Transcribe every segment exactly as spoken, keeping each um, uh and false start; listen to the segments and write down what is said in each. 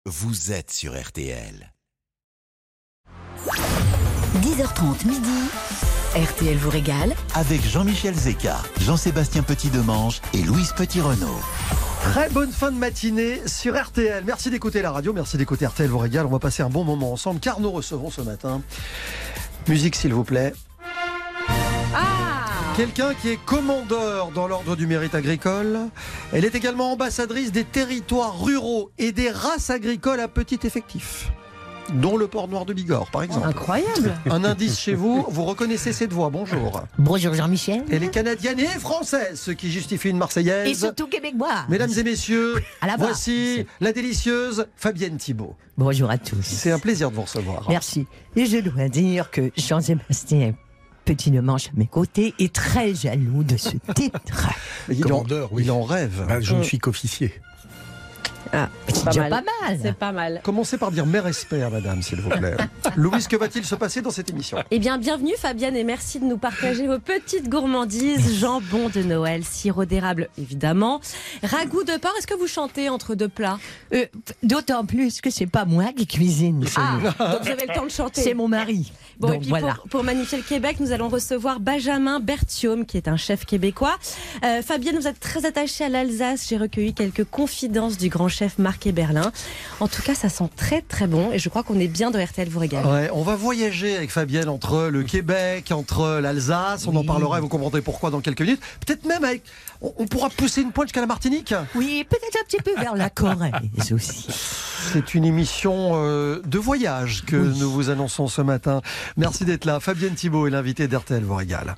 vous êtes sur R T L. dix heures trente midi, R T L vous régale avec Jean-Michel Zeka, Jean-Sébastien Petit-Demange et Louise Petit-Renaud. Très bonne fin de matinée sur R T L. Merci d'écouter la radio, merci d'écouter R T L vous régale. On va passer un bon moment ensemble car nous recevons ce matin, musique s'il vous plaît, quelqu'un qui est commandeur dans l'ordre du mérite agricole. Elle est également ambassadrice des territoires ruraux et des races agricoles à petit effectif, dont le port noir de Bigorre, par exemple. Incroyable. Un indice chez vous, vous reconnaissez cette voix. Bonjour. Bonjour Jean-Michel. Elle est canadienne et française, ce qui justifie une Marseillaise. Et surtout québécois. Mesdames et messieurs, à la voici la délicieuse Fabienne Thibault. Bonjour à tous. C'est un plaisir de vous recevoir. Merci. Et je dois dire que Jean-Sébastien Petit-Demange à mes côtés est très jaloux de ce titre. Il Commandeur, en, oui. il en rêve. Ben, je ne suis qu'officier. Ah, c'est pas déjà mal. pas mal. C'est pas mal. Commencez par dire mes respects à madame, s'il vous plaît. Louise, que va-t-il se passer dans cette émission ? Eh bien, bienvenue Fabienne et merci de nous partager vos petites gourmandises. Jambon de Noël, sirop d'érable évidemment, ragoût de porc. Est-ce que vous chantez entre deux plats ? Euh, D'autant plus que c'est pas moi qui cuisine chez Ah, nous. donc vous avez le temps de chanter. C'est mon mari. Bon, Donc et puis voilà. pour, pour magnifier le Québec, nous allons recevoir Benjamin Berthiaume, qui est un chef québécois. Euh, Fabienne, vous êtes très attachée à l'Alsace. J'ai recueilli quelques confidences du grand chef Marc Héberlin. En tout cas, ça sent très très bon et je crois qu'on est bien dans R T L vous régale. Ouais, on va voyager avec Fabienne entre le Québec, entre l'Alsace. On Oui. en parlera et vous comprendrez pourquoi dans quelques minutes. Peut-être même avec... On, on pourra pousser une pointe jusqu'à la Martinique. Oui, peut-être un petit peu vers la Corrèze aussi. C'est une émission euh, de voyage que Oui. nous vous annonçons ce matin. Merci d'être là. Fabienne Thibault est l'invitée d'R T L vous régale.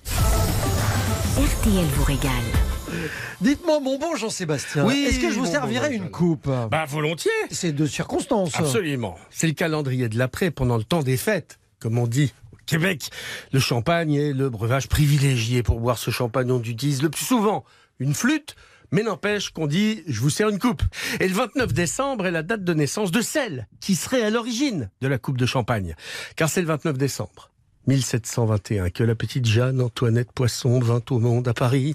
R T L vous régale. Dites-moi mon bon Jean-Sébastien, Oui, est-ce que je vous mon servirai bon une Jean. coupe ? Bah volontiers. C'est de circonstance. Absolument. C'est le calendrier de l'après pendant le temps des fêtes, comme on dit au Québec. Le champagne est le breuvage privilégié pour boire ce champagne. On utilise le plus souvent une flûte, mais n'empêche qu'on dit « je vous sers une coupe ». Et le vingt-neuf décembre est la date de naissance de celle qui serait à l'origine de la coupe de champagne. Car c'est le vingt-neuf décembre mille sept cent vingt et un que la petite Jeanne-Antoinette Poisson vint au monde à Paris.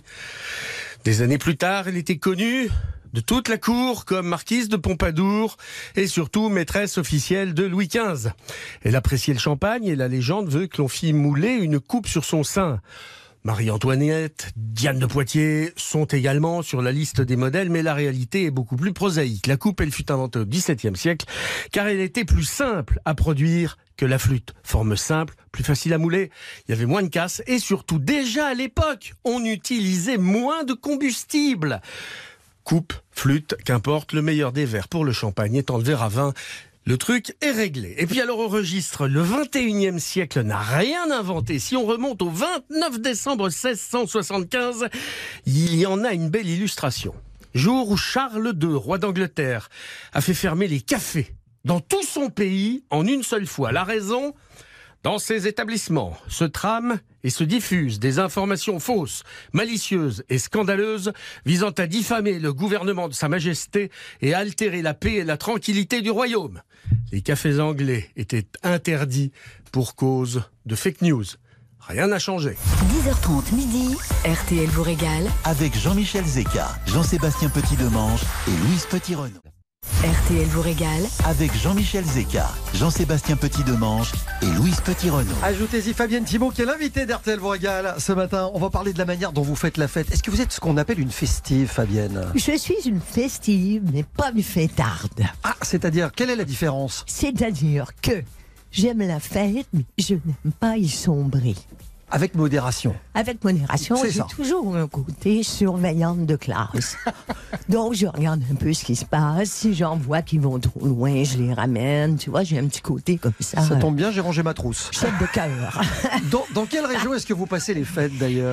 Des années plus tard, elle était connue de toute la cour comme marquise de Pompadour et surtout maîtresse officielle de Louis quinze. Elle appréciait le champagne et la légende veut que l'on fit mouler une coupe sur son sein. Marie-Antoinette, Diane de Poitiers sont également sur la liste des modèles, mais la réalité est beaucoup plus prosaïque. La coupe, elle fut inventée au dix-septième siècle, car elle était plus simple à produire que la flûte. Forme simple, plus facile à mouler, il y avait moins de casse, et surtout, déjà à l'époque, on utilisait moins de combustible. Coupe, flûte, qu'importe, le meilleur des verres pour le champagne étant le verre à vin. Le truc est réglé. Et puis alors au registre, le vingt et unième siècle n'a rien inventé. Si on remonte au vingt-neuf décembre seize cent soixante-quinze, il y en a une belle illustration. Jour où Charles deux, roi d'Angleterre, a fait fermer les cafés dans tout son pays en une seule fois. La raison ? Dans ces établissements se trament et se diffusent des informations fausses, malicieuses et scandaleuses visant à diffamer le gouvernement de Sa Majesté et à altérer la paix et la tranquillité du royaume. Les cafés anglais étaient interdits pour cause de fake news. Rien n'a changé. dix heures trente midi, R T L vous régale Avec Jean-Michel Zeka, Jean-Sébastien Petit-Demange et Louise Petit-Renaud. R T L vous régale Avec Jean-Michel Zeka, Jean-Sébastien Petit-Demange et Louise Petit-Renaud. Ajoutez-y Fabienne Thibault qui est l'invitée d'R T L vous régale ce matin. On va parler de la manière dont vous faites la fête. Est-ce que vous êtes ce qu'on appelle une festive, Fabienne ? Je suis une festive, mais pas une fêtarde. Ah, c'est-à-dire, quelle est la différence ? C'est-à-dire que j'aime la fête, mais je n'aime pas y sombrer. Avec modération. Avec modération, C'est j'ai ça. toujours un côté surveillante de classe. Donc, je regarde un peu ce qui se passe. Si j'en vois qui vont trop loin, je les ramène. Tu vois, j'ai un petit côté comme ça. Ça tombe bien, j'ai rangé ma trousse. Chef de cœur. Dans, dans quelle région est-ce que vous passez les fêtes d'ailleurs ?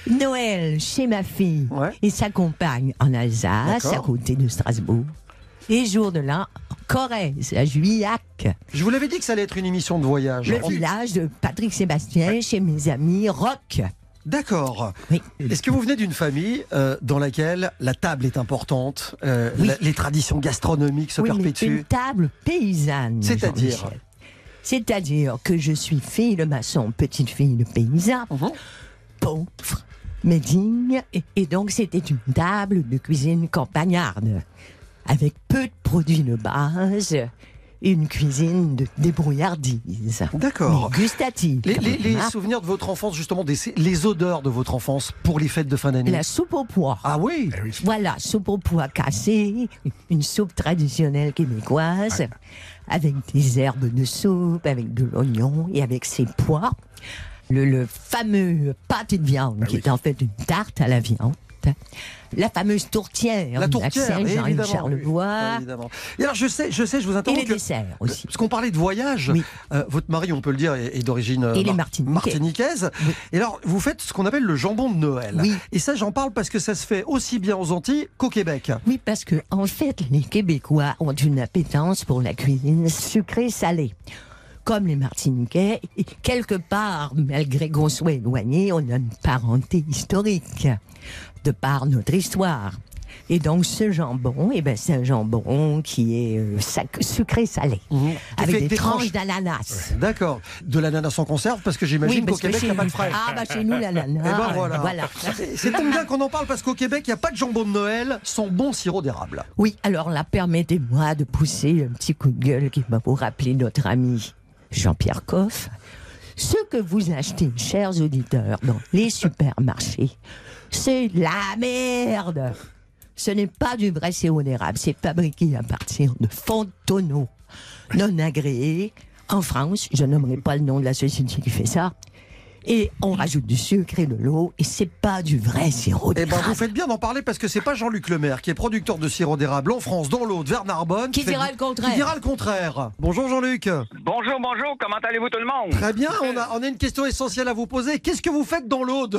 Noël chez ma fille Ouais. et sa compagne en Alsace, D'accord. à côté de Strasbourg. Et jour de l'an, en Corrèze, à Juillac. Je vous l'avais dit que ça allait être une émission de voyage. Le En- village de Patrick Sébastien, chez mes amis Rock. D'accord. Oui. Est-ce que vous venez d'une famille euh, dans laquelle la table est importante, euh, Oui. la- les traditions gastronomiques se Oui, mais perpétuent? une table paysanne. C'est-à-dire Jean-Michel. C'est-à-dire que je suis fille de maçon, petite fille de paysan, Mhm. pauvre, mais digne. Et, et donc, c'était une table de cuisine campagnarde. avec peu de produits de base, une cuisine de débrouillardise. D'accord. Mais gustative. Les, quand les- même, les hein. souvenirs de votre enfance, justement, des, les odeurs de votre enfance pour les fêtes de fin d'année. La soupe au pois. Ah oui. Voilà, soupe au pois cassé, une soupe traditionnelle québécoise, avec des herbes de soupe, avec de l'oignon et avec ses pois. Le, le fameux pâté de viande, qui est en fait une tarte à la viande. La fameuse tourtière, La du tourtière, lac Saint-Jean et évidemment. Charlevoix. Évidemment. Et alors, je sais, je sais, je vous Et interromps. les que- desserts aussi. Parce qu'on parlait de voyage, Oui. euh, votre mari, on peut le dire, est, est d'origine euh, Il est mar- martiniquais. martiniquaise. Oui. Et alors, vous faites ce qu'on appelle le jambon de Noël. Oui. Et ça, j'en parle parce que ça se fait aussi bien aux Antilles qu'au Québec. Oui, parce que en fait, les Québécois ont une appétence pour la cuisine sucrée-salée. Comme les Martiniquais, et quelque part, malgré qu'on soit éloignés, on a une parenté historique, de par notre histoire. Et donc, ce jambon, eh ben, c'est un jambon qui est euh, sac- sucré-salé, Mmh. Qui avec fait des des tranches tranches. d'ananas. D'accord. De l'ananas en conserve, parce que j'imagine qu'au parce que Québec, il chez n'y a pas de nous- frais. Ah, bah chez nous, l'ananas. Et ben voilà. voilà. C'est- C'est donc bien qu'on en parle parce qu'au Québec, il n'y a pas de jambon de Noël sans bon sirop d'érable. Oui, alors là, permettez-moi de pousser un petit coup de gueule qui va vous rappeler notre ami Jean-Pierre Coff. Ce que vous achetez, chers auditeurs, dans les supermarchés, c'est de la merde. Ce n'est pas du vrai sirop d'érable, c'est fabriqué à partir de fonds de tonneaux non agréés. En France, je nommerai pas le nom de la société qui fait ça. Et on rajoute du sucre et de l'eau, et c'est pas du vrai sirop Eh ben, d'érable. vous faites bien d'en parler parce que c'est pas Jean-Luc Lemaire qui est producteur de sirop d'érable en France, dans l'Aude, vers Narbonne. Qui fait- dira le contraire. Qui dira le contraire. Bonjour Jean-Luc. Bonjour, bonjour, comment allez-vous tout le monde? Très bien, on a, on a une question essentielle à vous poser. Qu'est-ce que vous faites dans l'Aude?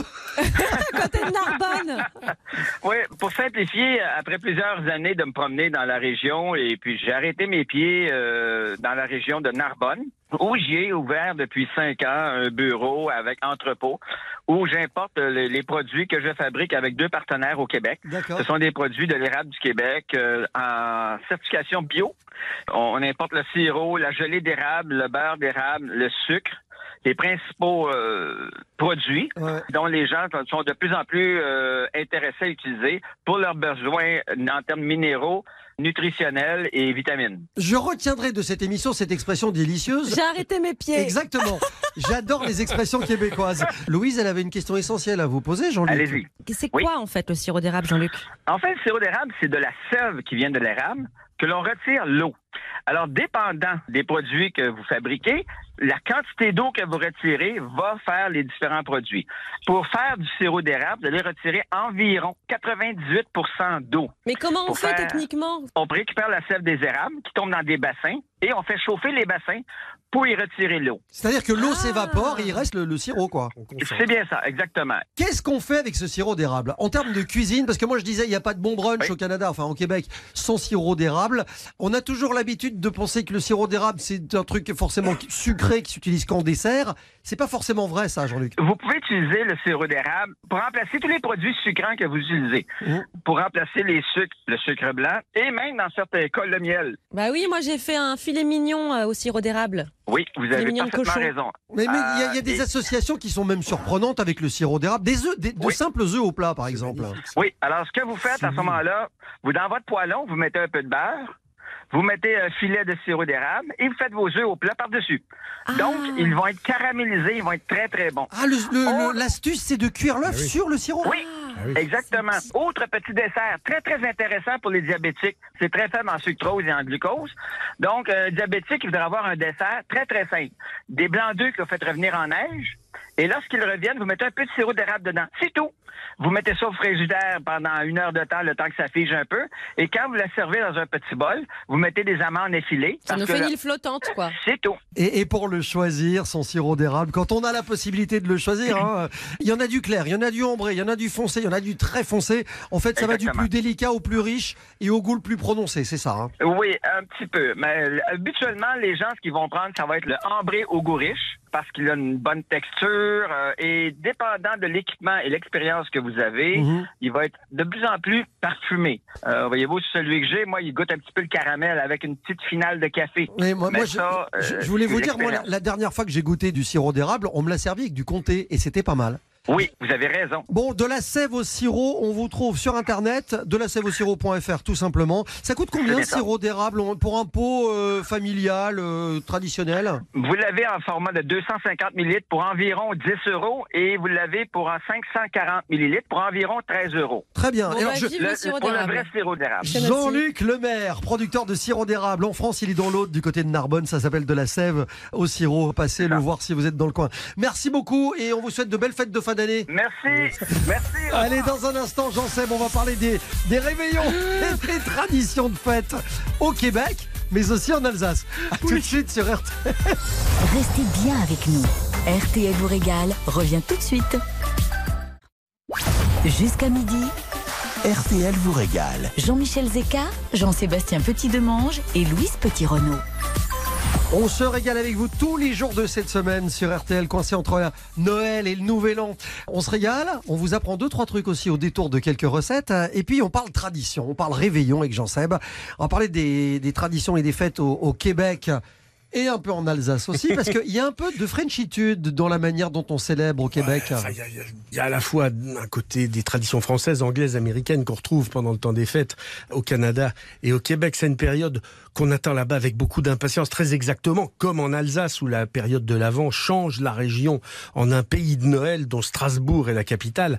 Côté de Narbonne. Oui, pour simplifier, après plusieurs années de me promener dans la région, et puis j'ai arrêté mes pieds euh, dans la région de Narbonne, où j'ai ouvert depuis cinq ans un bureau avec entrepôt, où j'importe les, les produits que je fabrique avec deux partenaires au Québec. D'accord. Ce sont des produits de l'érable du Québec euh, en certification bio. On, on importe le sirop, la gelée d'érable, le beurre d'érable, le sucre, les principaux euh, produits Ouais. dont les gens sont de plus en plus euh, intéressés à utiliser pour leurs besoins en termes minéraux, nutritionnels et vitamines. Je retiendrai de cette émission cette expression délicieuse. J'ai arrêté mes pieds. Exactement. J'adore les expressions québécoises. Louise, elle avait une question essentielle à vous poser, Jean-Luc. Allez-y. C'est Oui. quoi en fait le sirop d'érable, Jean-Luc? En fait, le sirop d'érable, c'est de la sève qui vient de l'érable que l'on retire l'eau. Alors, dépendant des produits que vous fabriquez, la quantité d'eau que vous retirez va faire les différents produits. Pour faire du sirop d'érable, vous allez retirer environ quatre-vingt-dix-huit pour cent d'eau. Mais comment on Pour fait faire- techniquement? On récupère la sève des érables qui tombe dans des bassins et on fait chauffer les bassins pour y retirer l'eau. C'est-à-dire que l'eau Ah. s'évapore et il reste le, le sirop, quoi. On concentre. C'est bien ça, exactement. Qu'est-ce qu'on fait avec ce sirop d'érable en termes de cuisine? Parce que moi je disais, il n'y a pas de bon brunch Oui. au Canada, enfin au Québec, sans sirop d'érable. On a toujours l'habitude de penser que le sirop d'érable c'est un truc forcément sucré qui s'utilise qu'en dessert. C'est pas forcément vrai ça, Jean-Luc. Vous pouvez utiliser le sirop d'érable pour remplacer tous les produits sucrants que vous utilisez. Mmh. Pour remplacer les sucres, le sucre blanc et même dans certains cas le miel. Bah oui, moi j'ai fait un filet mignon euh, au sirop d'érable. Oui, vous Les avez mignons de parfaitement cochon. raison. Mais mais il y, a- il y a Euh, des et- associations qui sont même surprenantes avec le sirop d'érable. Des œufs, des- de Oui. simples œufs au plat, par exemple. Oui, alors ce que vous faites à ce moment-là, vous dans votre poêlon, vous mettez un peu de beurre, vous mettez un filet de sirop d'érable et vous faites vos œufs au plat par-dessus. Donc, ils vont être caramélisés, ils vont être très, très bons. Ah, le- le- Oh. le- l'astuce, c'est de cuire l'œuf Ah oui. sur le sirop. Oui, Ah oui. exactement. Autre petit dessert, très, très intéressant pour les diabétiques. C'est très faible en sucrose et en glucose. Donc, euh, diabétique, il voudrait avoir un dessert très, très simple. Des blancs d'œufs que vous faites revenir en neige. Et lorsqu'ils reviennent, vous mettez un peu de sirop d'érable dedans. C'est tout. Vous mettez ça au frigidaire pendant une heure de temps, le temps que ça fige un peu. Et quand vous la servez dans un petit bol, vous mettez des amandes effilées. Ça parce nous que fait une là, île flottante, quoi. c'est tout. Et, et pour le choisir, son sirop d'érable, quand on a la possibilité de le choisir, hein, il y en a du clair, il y en a du ambré, il y en a du foncé, il y en a du très foncé. En fait, ça va du Exactement. plus délicat au plus riche et au goût le plus prononcé, c'est ça. Hein. Oui, un petit peu. Mais euh, habituellement, les gens, ce qu'ils vont prendre, ça va être le ambré au goût riche parce qu'il a une bonne texture euh, et dépendant de l'équipement et l'expérience que vous avez, Mhm. il va être de plus en plus parfumé. Euh, voyez-vous, celui que j'ai, moi, il goûte un petit peu le caramel avec une petite finale de café. Mais moi, Mais moi, je, ça, je- euh, je voulais c'est vous dire, moi, la, l'expérience. la dernière fois que j'ai goûté du sirop d'érable, on me l'a servi avec du comté et c'était pas mal. Oui, vous avez raison. Bon, de la sève au sirop, on vous trouve sur Internet, de la sève au sirop point f r tout simplement. Ça coûte combien le sirop d'érable pour un pot euh, familial, euh, traditionnel? Vous l'avez en format de deux cent cinquante millilitres pour environ dix euros et vous l'avez pour un cinq cent quarante millilitres pour environ treize euros. Très bien. Bon, Et alors, bah, je- vive le sirop Pour le d'érable. vrai sirop d'érable. Je note. Jean-Luc Lemaire, producteur de sirop d'érable. En France, il est dans l'Aude, du côté de Narbonne. Ça s'appelle de la sève au sirop. Passez le voir si vous êtes dans le coin. Merci beaucoup et on vous souhaite de belles fêtes de fin d'année. Merci. Merci. Allez, dans un instant, Jean-Seb, on va parler des, des réveillons et des traditions de fête au Québec, mais aussi en Alsace. À tout de suite sur R T L. Restez bien avec nous. R T L vous régale revient tout de suite. Jusqu'à midi, R T L vous régale. Jean-Michel Zeka, Jean-Sébastien Petit-Demange et Louise Petit-Renaud. On se régale avec vous tous les jours de cette semaine sur R T L, coincé entre Noël et le Nouvel An. On se régale, on vous apprend deux, trois trucs aussi au détour de quelques recettes. Et puis on parle tradition, on parle réveillon avec Jean-Seb. On va parler des, des traditions et des fêtes au, au Québec. Et un peu en Alsace aussi, parce qu'il y a un peu de frenchitude dans la manière dont on célèbre au Québec. Il ouais, y, y, y a à la fois un côté des traditions françaises, anglaises, américaines qu'on retrouve pendant le temps des fêtes au Canada et au Québec. C'est une période qu'on attend là-bas avec beaucoup d'impatience, très exactement comme en Alsace où la période de l'Avent change la région en un pays de Noël dont Strasbourg est la capitale.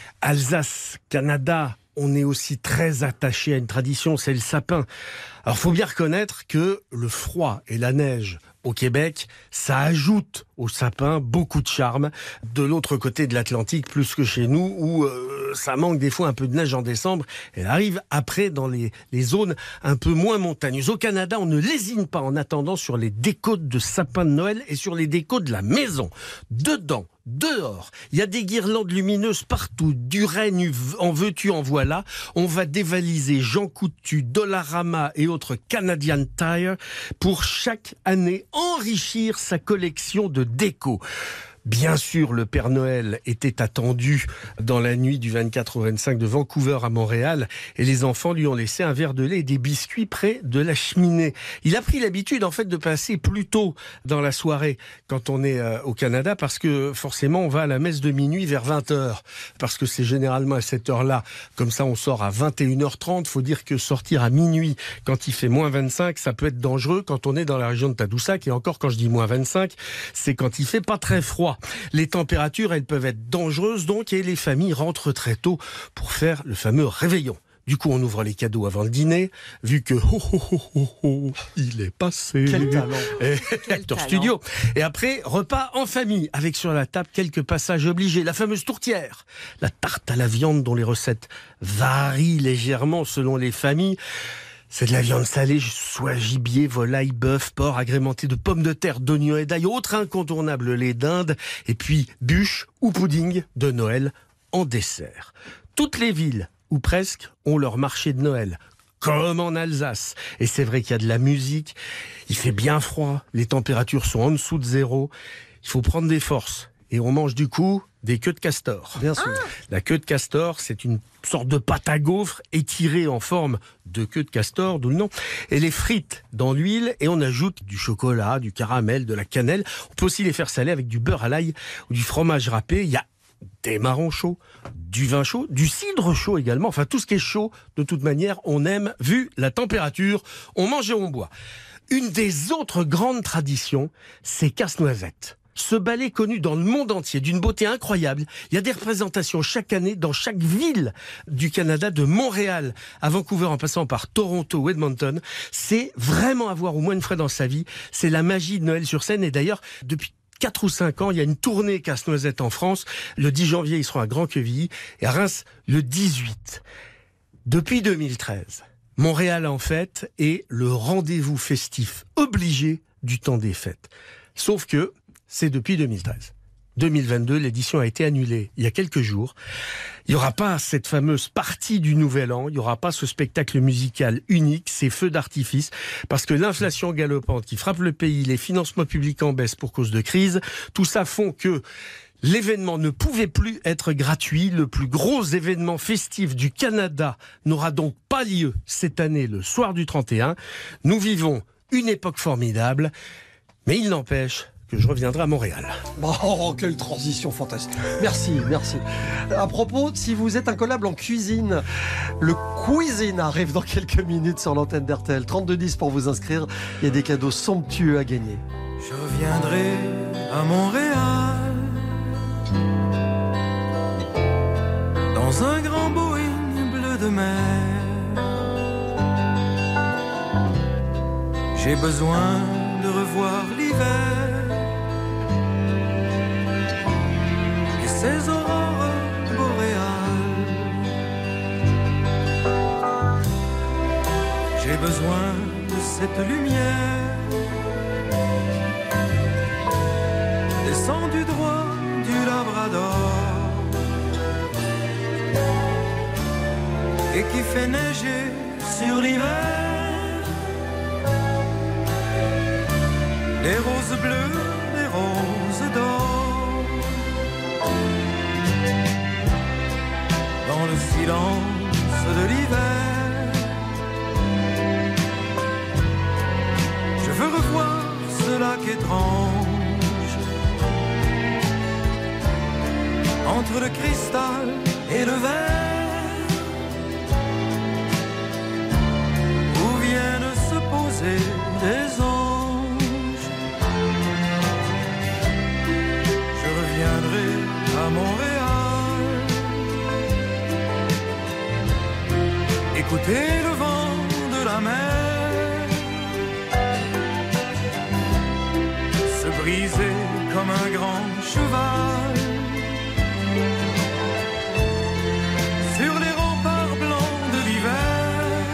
Alsace, Canada, on est aussi très attaché à une tradition, c'est le sapin. Alors, faut bien reconnaître que le froid et la neige au Québec, ça ajoute au sapin beaucoup de charme. De l'autre côté de l'Atlantique, plus que chez nous, où euh, ça manque des fois un peu de neige en décembre, elle arrive après dans les, les zones un peu moins montagneuses. Au Canada, on ne lésine pas en attendant sur les décos de sapin de Noël et sur les décos de la maison. Dedans, dehors, il y a des guirlandes lumineuses partout, du règne en veux-tu, en voilà. On va dévaliser Jean Coutu, Dollarama et autres Canadian Tire pour chaque année enrichir sa collection de déco. Bien sûr, le Père Noël était attendu dans la nuit du vingt-quatre au vingt-cinq de Vancouver à Montréal et les enfants lui ont laissé un verre de lait et des biscuits près de la cheminée. Il a pris l'habitude en fait de passer plus tôt dans la soirée quand on est euh, au Canada parce que forcément on va à la messe de minuit vers vingt heures parce que c'est généralement à cette heure-là. Comme ça on sort à vingt et une heures trente. Faut dire que sortir à minuit quand il fait moins vingt-cinq, ça peut être dangereux quand on est dans la région de Tadoussac et encore quand je dis moins vingt-cinq, c'est quand il fait pas très froid. Les températures, elles peuvent être dangereuses donc et les familles rentrent très tôt pour faire le fameux réveillon. Du coup, on ouvre les cadeaux avant le dîner, vu que oh, oh, oh, oh, oh, il est passé. Quel talent. Et, acteur studio. Et après, repas en famille, avec sur la table quelques passages obligés. La fameuse tourtière, la tarte à la viande dont les recettes varient légèrement selon les familles. C'est de la viande salée, soit gibier, volaille, bœuf, porc, agrémenté de pommes de terre, d'oignons et d'ail. Autre incontournable, lait d'Inde. Et puis, bûche ou pudding de Noël en dessert. Toutes les villes, ou presque, ont leur marché de Noël. Comme en Alsace. Et c'est vrai qu'il y a de la musique. Il fait bien froid. Les températures sont en dessous de zéro. Il faut prendre des forces. Et on mange du coup des queues de castor. Bien sûr. La queue de castor, c'est une sorte de pâte à gaufres étirée en forme de queue de castor, d'où le nom. Elle est frite dans l'huile et on ajoute du chocolat, du caramel, de la cannelle. On peut aussi les faire saler avec du beurre à l'ail ou du fromage râpé. Il y a des marrons chauds, du vin chaud, du cidre chaud également. Enfin, tout ce qui est chaud, de toute manière, on aime. Vu la température, on mange et on boit. Une des autres grandes traditions, c'est Casse-Noisette. Ce ballet connu dans le monde entier, d'une beauté incroyable. Il y a des représentations chaque année dans chaque ville du Canada, de Montréal à Vancouver en passant par Toronto ou Edmonton. C'est vraiment à voir au moins une fois dans sa vie. C'est la magie de Noël sur scène. Et d'ailleurs, depuis quatre ou cinq ans, il y a une tournée Casse-Noisette en France. Le dix janvier, ils seront à Grand-Quevilly et à Reims le dix-huit. Depuis deux mille treize, Montréal en fête est le rendez-vous festif obligé du temps des fêtes. Sauf que c'est depuis deux mille treize. deux mille vingt-deux, l'édition a été annulée il y a quelques jours. Il n'y aura pas cette fameuse partie du Nouvel An, il n'y aura pas ce spectacle musical unique, ces feux d'artifice, parce que l'inflation galopante qui frappe le pays, les financements publics en baisse pour cause de crise, tout ça font que l'événement ne pouvait plus être gratuit. Le plus gros événement festif du Canada n'aura donc pas lieu cette année le soir du trente et un. Nous vivons une époque formidable, mais il n'empêche, que je reviendrai à Montréal. Oh, quelle transition fantastique. Merci, merci. À propos, si vous êtes incollable en cuisine, le Cuisine arrive dans quelques minutes sur l'antenne d'R T L. trente-deux dix pour vous inscrire. Il y a des cadeaux somptueux à gagner. Je reviendrai à Montréal dans un grand Boeing bleu de mer. J'ai besoin de revoir l'hiver et ses aurores boréales. J'ai besoin de cette lumière descendue droit du Labrador et qui fait neiger sur l'hiver. Les roses bleues, les roses d'or. Dans le silence de l'hiver, je veux revoir ce lac étrange entre le cristal et le verre, où viennent se poser des anges. À Montréal, écoutez le vent de la mer se briser comme un grand cheval sur les remparts blancs de l'hiver.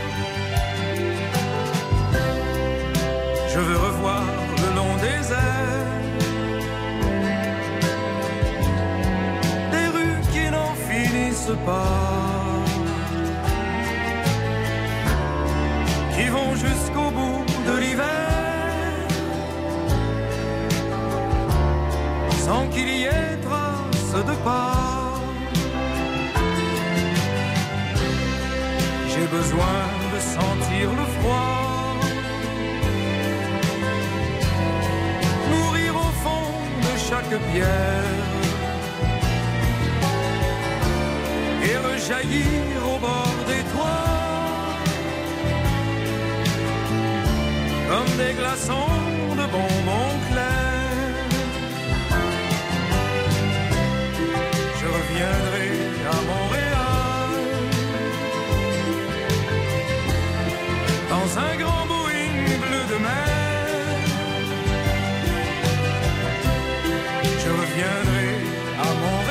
Je veux revoir le long des airs pas, qui vont jusqu'au bout de l'hiver, sans qu'il y ait trace de pas. J'ai besoin de sentir le froid, mourir au fond de chaque pierre et rejaillir au bord des toits comme des glaçons de bonbons clairs. Je reviendrai à Montréal dans un grand Boeing bleu de mer. Je reviendrai à Montréal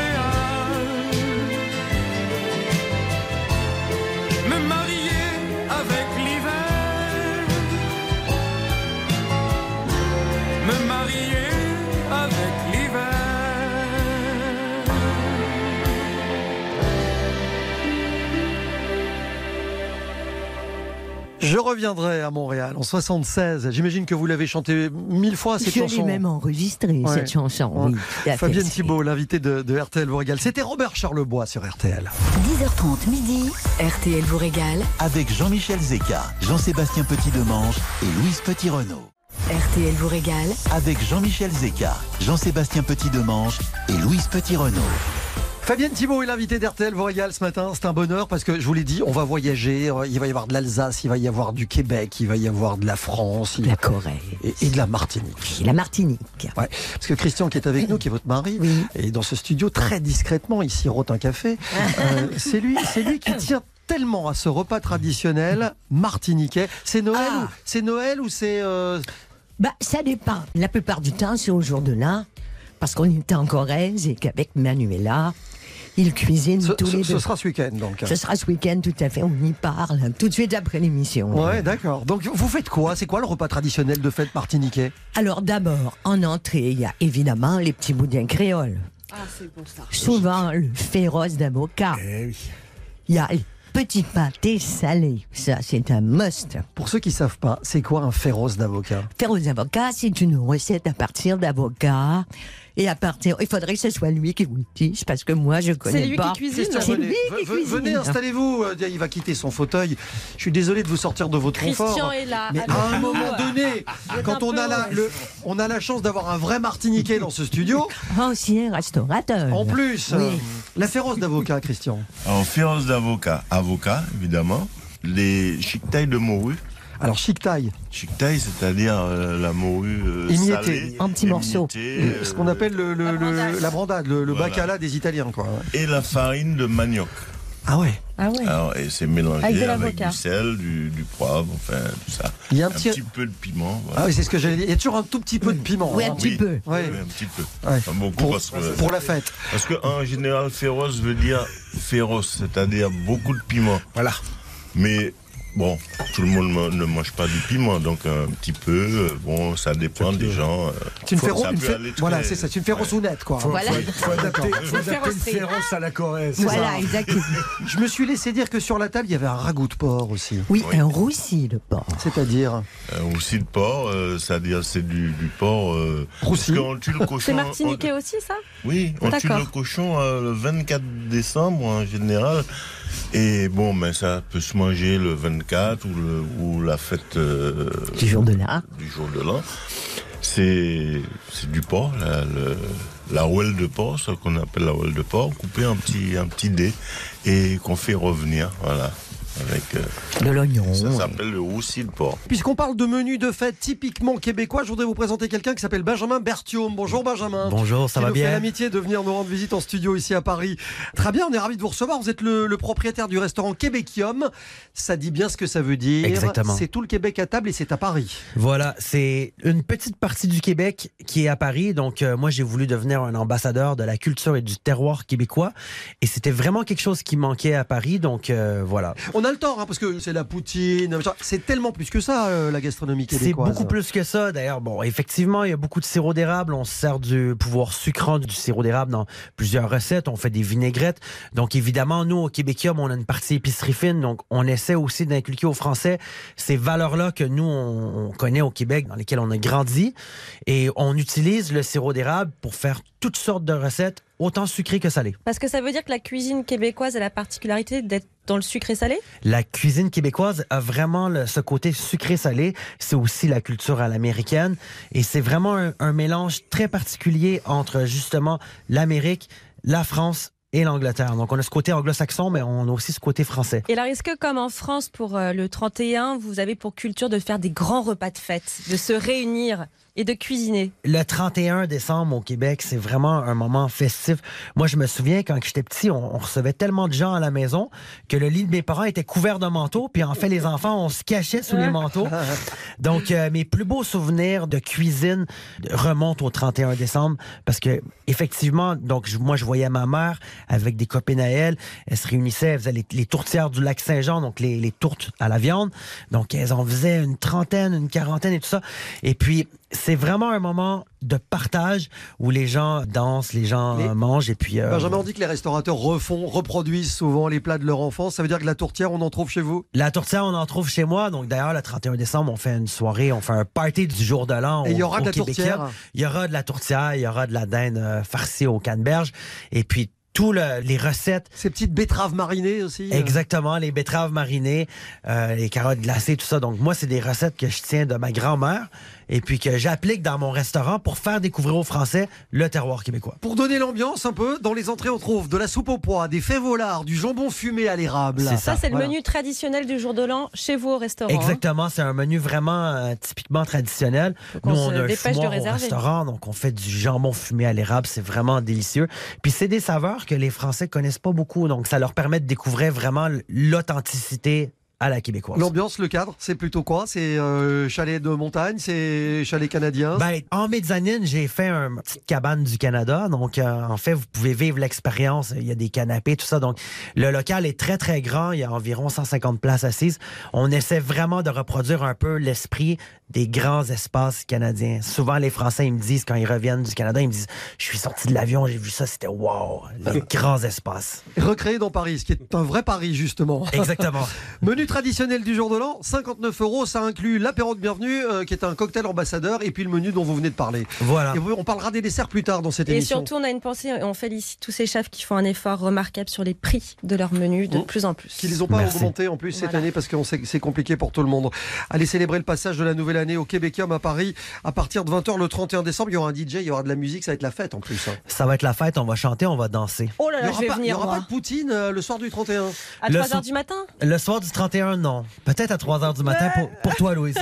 Je reviendrai à Montréal en soixante-seize. J'imagine que vous l'avez chanté mille fois, cette Je chanson. Je l'ai même enregistrée, ouais. cette chanson. Ouais. Oui, Fabienne Thibault, l'invitée de, de R T L vous régale. C'était Robert Charlebois sur R T L. dix heures trente midi, R T L vous régale. Avec Jean-Michel Zeka, Jean-Sébastien Petit-Demange et Louise Petit-Renaud. R T L vous régale. Avec Jean-Michel Zeka, Jean-Sébastien Petit-Demange et Louise Petit-Renaud. Fabienne Thibault est l'invitée d'R T L vous régale ce matin. C'est un bonheur parce que je vous l'ai dit, on va voyager. Il va y avoir de l'Alsace, il va y avoir du Québec, il va y avoir de la France, la Corée et, et de la Martinique. Et la Martinique. Ouais, parce que Christian qui est avec nous, qui est votre mari, oui. est dans ce studio très discrètement. Il sirote un café. euh, c'est lui, c'est lui qui tient tellement à ce repas traditionnel martiniquais. C'est Noël, ah. ou, c'est Noël ou c'est euh... Bah, ça dépend. La plupart du temps, c'est au jour de l'an, parce qu'on est en Corrèze et qu'avec Manuela, il cuisine ce, tous ce, les ce deux. Ce sera ce week-end, donc. Ce sera ce week-end, tout à fait. On y parle tout de suite après l'émission. Ouais, d'accord. Donc, vous faites quoi? C'est quoi le repas traditionnel de fête martiniquais? Alors, d'abord, en entrée, il y a évidemment les petits boudins créoles. Ah, c'est bon ça. Souvent, le féroce d'avocat. Eh oui. Il y a les petits pâtés salés. Ça, c'est un must. Pour ceux qui ne savent pas, c'est quoi un féroce d'avocat? Féroce d'avocat, c'est une recette à partir d'avocat. Et à partir, il faudrait que ce soit lui qui vous le dise, parce que moi, je connais pas. C'est lui qui cuisine. Christian, C'est venez, lui qui venez, cuisine. venez, installez-vous. Il va quitter son fauteuil. Je suis désolé de vous sortir de votre Christian confort. est là. Mais Alors, à un moment donné, quand on a, la, le, on a la chance d'avoir un vrai Martiniquais dans ce studio. Ancien restaurateur. En plus, Oui. euh, la féroce d'avocat, Christian. Alors, féroce d'avocat, avocat, évidemment. Les chiquetailles de morue. Alors, chiquetaille. Chiquetaille, c'est-à-dire euh, la morue euh, Émiettée. salée. En petits morceaux. émiettée, Ce qu'on appelle le, le, le- la brandade, le, le Voilà. bacala des Italiens, quoi. Et la farine de manioc. Ah ouais. Ah ouais. Alors, et c'est mélangé Avec de avec, l'avocat. du sel, du, du poivre, enfin tout ça. Il y a un un petit- petit peu de piment. Voilà. Ah oui, c'est ce que j'allais dire. Il y a toujours un tout petit peu de piment. Oui, hein. un petit Oui. peu. Ouais. Oui, un petit peu. Ouais. Pas beaucoup Pour, parce que pour la fête. parce que en général féroce veut dire féroce, c'est-à-dire beaucoup de piment. Voilà. Mais bon, tout le monde me- ne mange pas du piment, donc un petit peu. euh, Bon, ça dépend des gens. euh, C'est une faut- féroce. ça une peut fé- aller très- Voilà, c'est ça. C'est une féroce ou nette, quoi. Voilà. Faut, faut adapter, faut adapter une férocerie. féroce à la Corrèze. Voilà, exactement. Je me suis laissé dire que sur la table, il y avait un ragoût de porc aussi. Oui, Oui. un roussi, le porc. C'est-à-dire Euh, aussi de porc, euh, c'est-à-dire c'est du, du porc. Euh, Roussi. parce qu'on tue le cochon. C'est martiniquais aussi, ça on- oui, on tue D'accord. le cochon euh, le vingt-quatre décembre en général. Et bon, mais ça peut se manger le vingt-quatre ou, le, ou la fête euh, Du jour de l'an. du jour de l'an. C'est c'est du porc, la, le- la rouelle de porc, ce qu'on appelle la rouelle de porc, coupée en petits un petit dé et qu'on fait revenir, voilà, avec. euh, De l'oignon. ça oui. s'appelle le roussi de porc. Puisqu'on parle de menus de fête typiquement québécois, je voudrais vous présenter quelqu'un qui s'appelle Benjamin Berthiaume. Bonjour Benjamin. Bonjour, ça qui va nous fait bien? l'amitié de venir nous rendre visite en studio ici à Paris. Très bien, on est ravis de vous recevoir. Vous êtes le, le propriétaire du restaurant Québécium. Ça dit bien ce que ça veut dire. Exactement. C'est tout le Québec à table et c'est à Paris. Voilà, c'est une petite partie du Québec qui est à Paris. Donc, euh, moi, j'ai voulu devenir un ambassadeur de la culture et du terroir québécois. Et c'était vraiment quelque chose qui manquait à Paris. Donc, euh, voilà. On a le temps, hein, parce que c'est la poutine. C'est tellement plus que ça, euh, la gastronomie C'est québécoise. beaucoup plus que ça. D'ailleurs, bon, effectivement, il y a beaucoup de sirop d'érable. On se sert du pouvoir sucrant du sirop d'érable dans plusieurs recettes. On fait des vinaigrettes. Donc, évidemment, nous, au Québécois, on a une partie épicerie fine. Donc, on essaie aussi d'inculquer aux Français ces valeurs-là que nous, on, on connaît au Québec, dans lesquelles on a grandi. Et on utilise le sirop d'érable pour faire toutes sortes de recettes, autant sucrées que salées. Parce que ça veut dire que la cuisine québécoise a la particularité d'être dans le sucré salé. La cuisine québécoise a vraiment le- ce côté sucré-salé. C'est aussi la culture à l'américaine. Et c'est vraiment un, un mélange très particulier entre justement l'Amérique, la France et l'Angleterre. Donc on a ce côté anglo-saxon, mais on a aussi ce côté français. Et alors, est-ce que comme en France, pour euh, le trente et un, vous avez pour culture de faire des grands repas de fête, de se réunir et de cuisiner? Le trente et un décembre au Québec, c'est vraiment un moment festif. Moi, je me souviens, quand j'étais petit, on, on recevait tellement de gens à la maison que le lit de mes parents était couvert de manteaux. Puis en fait, les enfants, on se cachait sous les manteaux. Donc, euh, mes plus beaux souvenirs de cuisine remontent au trente et un décembre parce que, effectivement, donc je- moi, je voyais ma mère avec des copines à elle. Elles se réunissaient, elles faisaient les, les tourtières du lac Saint-Jean, donc les, les tourtes à la viande. Donc, elles en faisaient une trentaine, une quarantaine et tout ça. Et puis, c'est vraiment un moment de partage où les gens dansent, les gens Mais- euh, mangent et puis... euh, Benjamin, on dit que les restaurateurs refont, reproduisent souvent les plats de leur enfance. Ça veut dire que la tourtière, on en trouve chez vous? La tourtière, on en trouve chez moi. Donc, d'ailleurs, le trente et un décembre, on fait une soirée, on fait un party du jour de l'an. Et il y au- aura au de la Québécois. tourtière. Il y aura de la tourtière, il y aura de la dinde euh, farcie au canneberge. Et puis, tous le- les recettes. Ces petites betteraves marinées aussi. euh. Exactement, les betteraves marinées, euh, les carottes glacées, tout ça. Donc, moi, c'est des recettes que je tiens de ma grand-mère et puis que j'applique dans mon restaurant pour faire découvrir aux Français le terroir québécois. Pour donner l'ambiance un peu, dans les entrées, on trouve de la soupe aux pois, des fèves au lard, du jambon fumé à l'érable. C'est Ça, ça. c'est le Voilà. menu traditionnel du jour de l'an chez vous au restaurant. hein. Exactement, c'est un menu vraiment euh, typiquement traditionnel. on Nous, se on a un dépêche de fumoir au réserver. restaurant, donc on fait du jambon fumé à l'érable, c'est vraiment délicieux. Puis c'est des saveurs que les Français connaissent pas beaucoup, donc ça leur permet de découvrir vraiment l'authenticité à la québécoise. L'ambiance, le cadre, c'est plutôt quoi? C'est euh, chalet de montagne, c'est chalet canadien? Ben, en mezzanine, j'ai fait une petite cabane du Canada. Donc, euh, en fait, vous pouvez vivre l'expérience. Il y a des canapés, tout ça. Donc, le local est très, très grand. Il y a environ cent cinquante places assises. On essaie vraiment de reproduire un peu l'esprit des grands espaces canadiens. Souvent, les Français, ils me disent, quand ils reviennent du Canada, ils me disent, je suis sorti de l'avion, j'ai vu ça, c'était wow, les grands espaces. Recréé dans Paris, ce qui est un vrai Paris, justement. Exactement. Menu menu traditionnel du jour de l'an, cinquante-neuf euros, ça inclut l'apéro de bienvenue, euh, qui est un cocktail ambassadeur, et puis le menu dont vous venez de parler. Voilà. Et on parlera des desserts plus tard dans cette Et émission. surtout, on a une pensée, on félicite tous ces chefs qui font un effort remarquable sur les prix de leur menu de mmh. plus en plus. Qui les ont pas Merci. augmentés en plus cette Voilà. année parce qu'on sait que c'est compliqué pour tout le monde. Allez célébrer le passage de la nouvelle année au Québécois à Paris à partir de vingt heures le trente et un décembre. Il y aura un D J, il y aura de la musique, ça va être la fête en plus. Hein. Ça va être la fête, on va chanter, on va danser. Oh là Il n'y là, aura, je vais pas, il y venir aura moi. pas de Poutine euh, le soir du trente et un. À Le trois heures so- du matin. Le soir du trente et un, non. Peut-être à trois heures du matin pour, pour toi, Louise.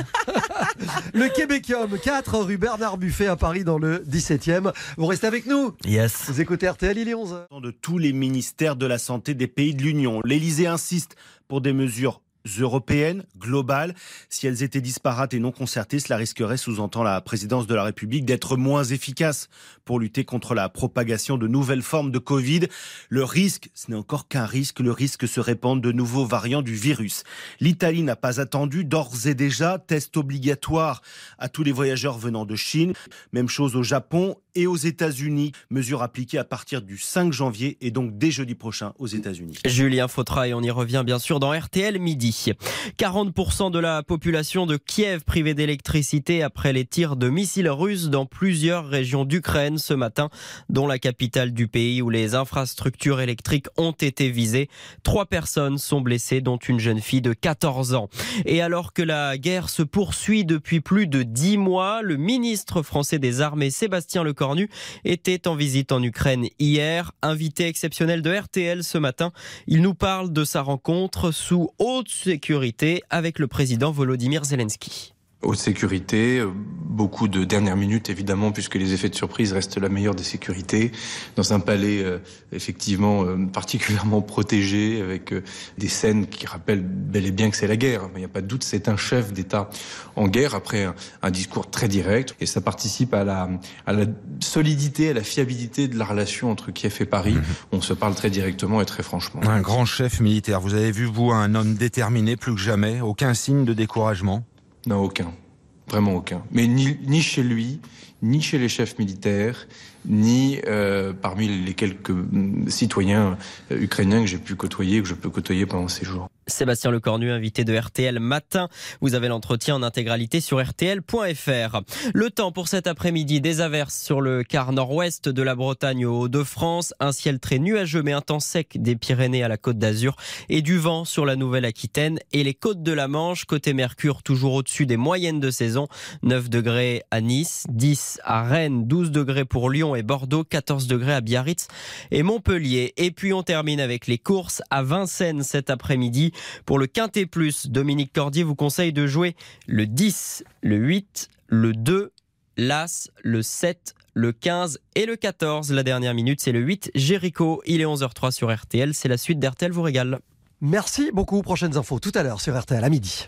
Le Québécois, quatre rue Bernard Buffet à Paris dans le dix-septième. Vous restez avec nous. Yes. Vous écoutez R T L, il est onze heures. De tous les ministères de la santé des pays de l'Union. L'Élysée insiste pour des mesures européennes, globales. Si elles étaient disparates et non concertées, cela risquerait, sous-entend la présidence de la République, d'être moins efficace pour lutter contre la propagation de nouvelles formes de Covid. Le risque, ce n'est encore qu'un risque, le risque se répandent de nouveaux variants du virus. L'Italie n'a pas attendu, d'ores et déjà, test obligatoire à tous les voyageurs venant de Chine. Même chose au Japon et aux États-Unis. Mesure appliquée à partir du cinq janvier et donc dès jeudi prochain aux États-Unis. Julien Fautra, et on y revient bien sûr dans R T L Midi. quarante pour cent de la population de Kiev privée d'électricité après les tirs de missiles russes dans plusieurs régions d'Ukraine ce matin, dont la capitale du pays où les infrastructures électriques ont été visées. Trois personnes sont blessées, dont une jeune fille de quatorze ans. Et alors que la guerre se poursuit depuis plus de dix mois, le ministre français des Armées, Sébastien Lecornu, était en visite en Ukraine hier. Invité exceptionnel de R T L ce matin, il nous parle de sa rencontre sous haute sécurité avec le président Volodymyr Zelensky. Haute sécurité, beaucoup de dernières minutes évidemment, puisque les effets de surprise restent la meilleure des sécurités. Dans un palais euh, effectivement euh, particulièrement protégé, avec euh, des scènes qui rappellent bel et bien que c'est la guerre. Il n'y a pas de doute, c'est un chef d'État en guerre, après un, un discours très direct. Et ça participe à la, à la solidité, à la fiabilité de la relation entre Kiev et Paris. Mmh. On se parle très directement et très franchement. Un grand chef militaire. Vous avez vu, vous, un homme déterminé plus que jamais, aucun signe de découragement? Non, aucun. Vraiment aucun. Mais ni, ni chez lui, ni chez les chefs militaires, ni euh, parmi les quelques citoyens euh, ukrainiens que j'ai pu côtoyer, que je peux côtoyer pendant ces jours. Sébastien Lecornu, invité de R T L Matin. Vous avez l'entretien en intégralité sur R T L point F R. Le temps pour cet après-midi, des averses sur le quart nord-ouest de la Bretagne aux Hauts-de-France, un ciel très nuageux mais un temps sec des Pyrénées à la Côte d'Azur et du vent sur la Nouvelle-Aquitaine et les côtes de la Manche. Côté Mercure, toujours au-dessus des moyennes de saison, neuf degrés à Nice, dix à Rennes, douze degrés pour Lyon et Bordeaux, quatorze degrés à Biarritz et Montpellier. Et puis on termine avec les courses à Vincennes cet après-midi. Pour le Quintet Plus, Dominique Cordier vous conseille de jouer le dix, le huit, le deux, l'As, le sept, le quinze et le quatorze. La dernière minute, c'est le huit, Jéricho. Il est onze heures zéro trois sur R T L. C'est la suite d'R T L vous régale. Merci beaucoup. Prochaines infos tout à l'heure sur R T L à midi.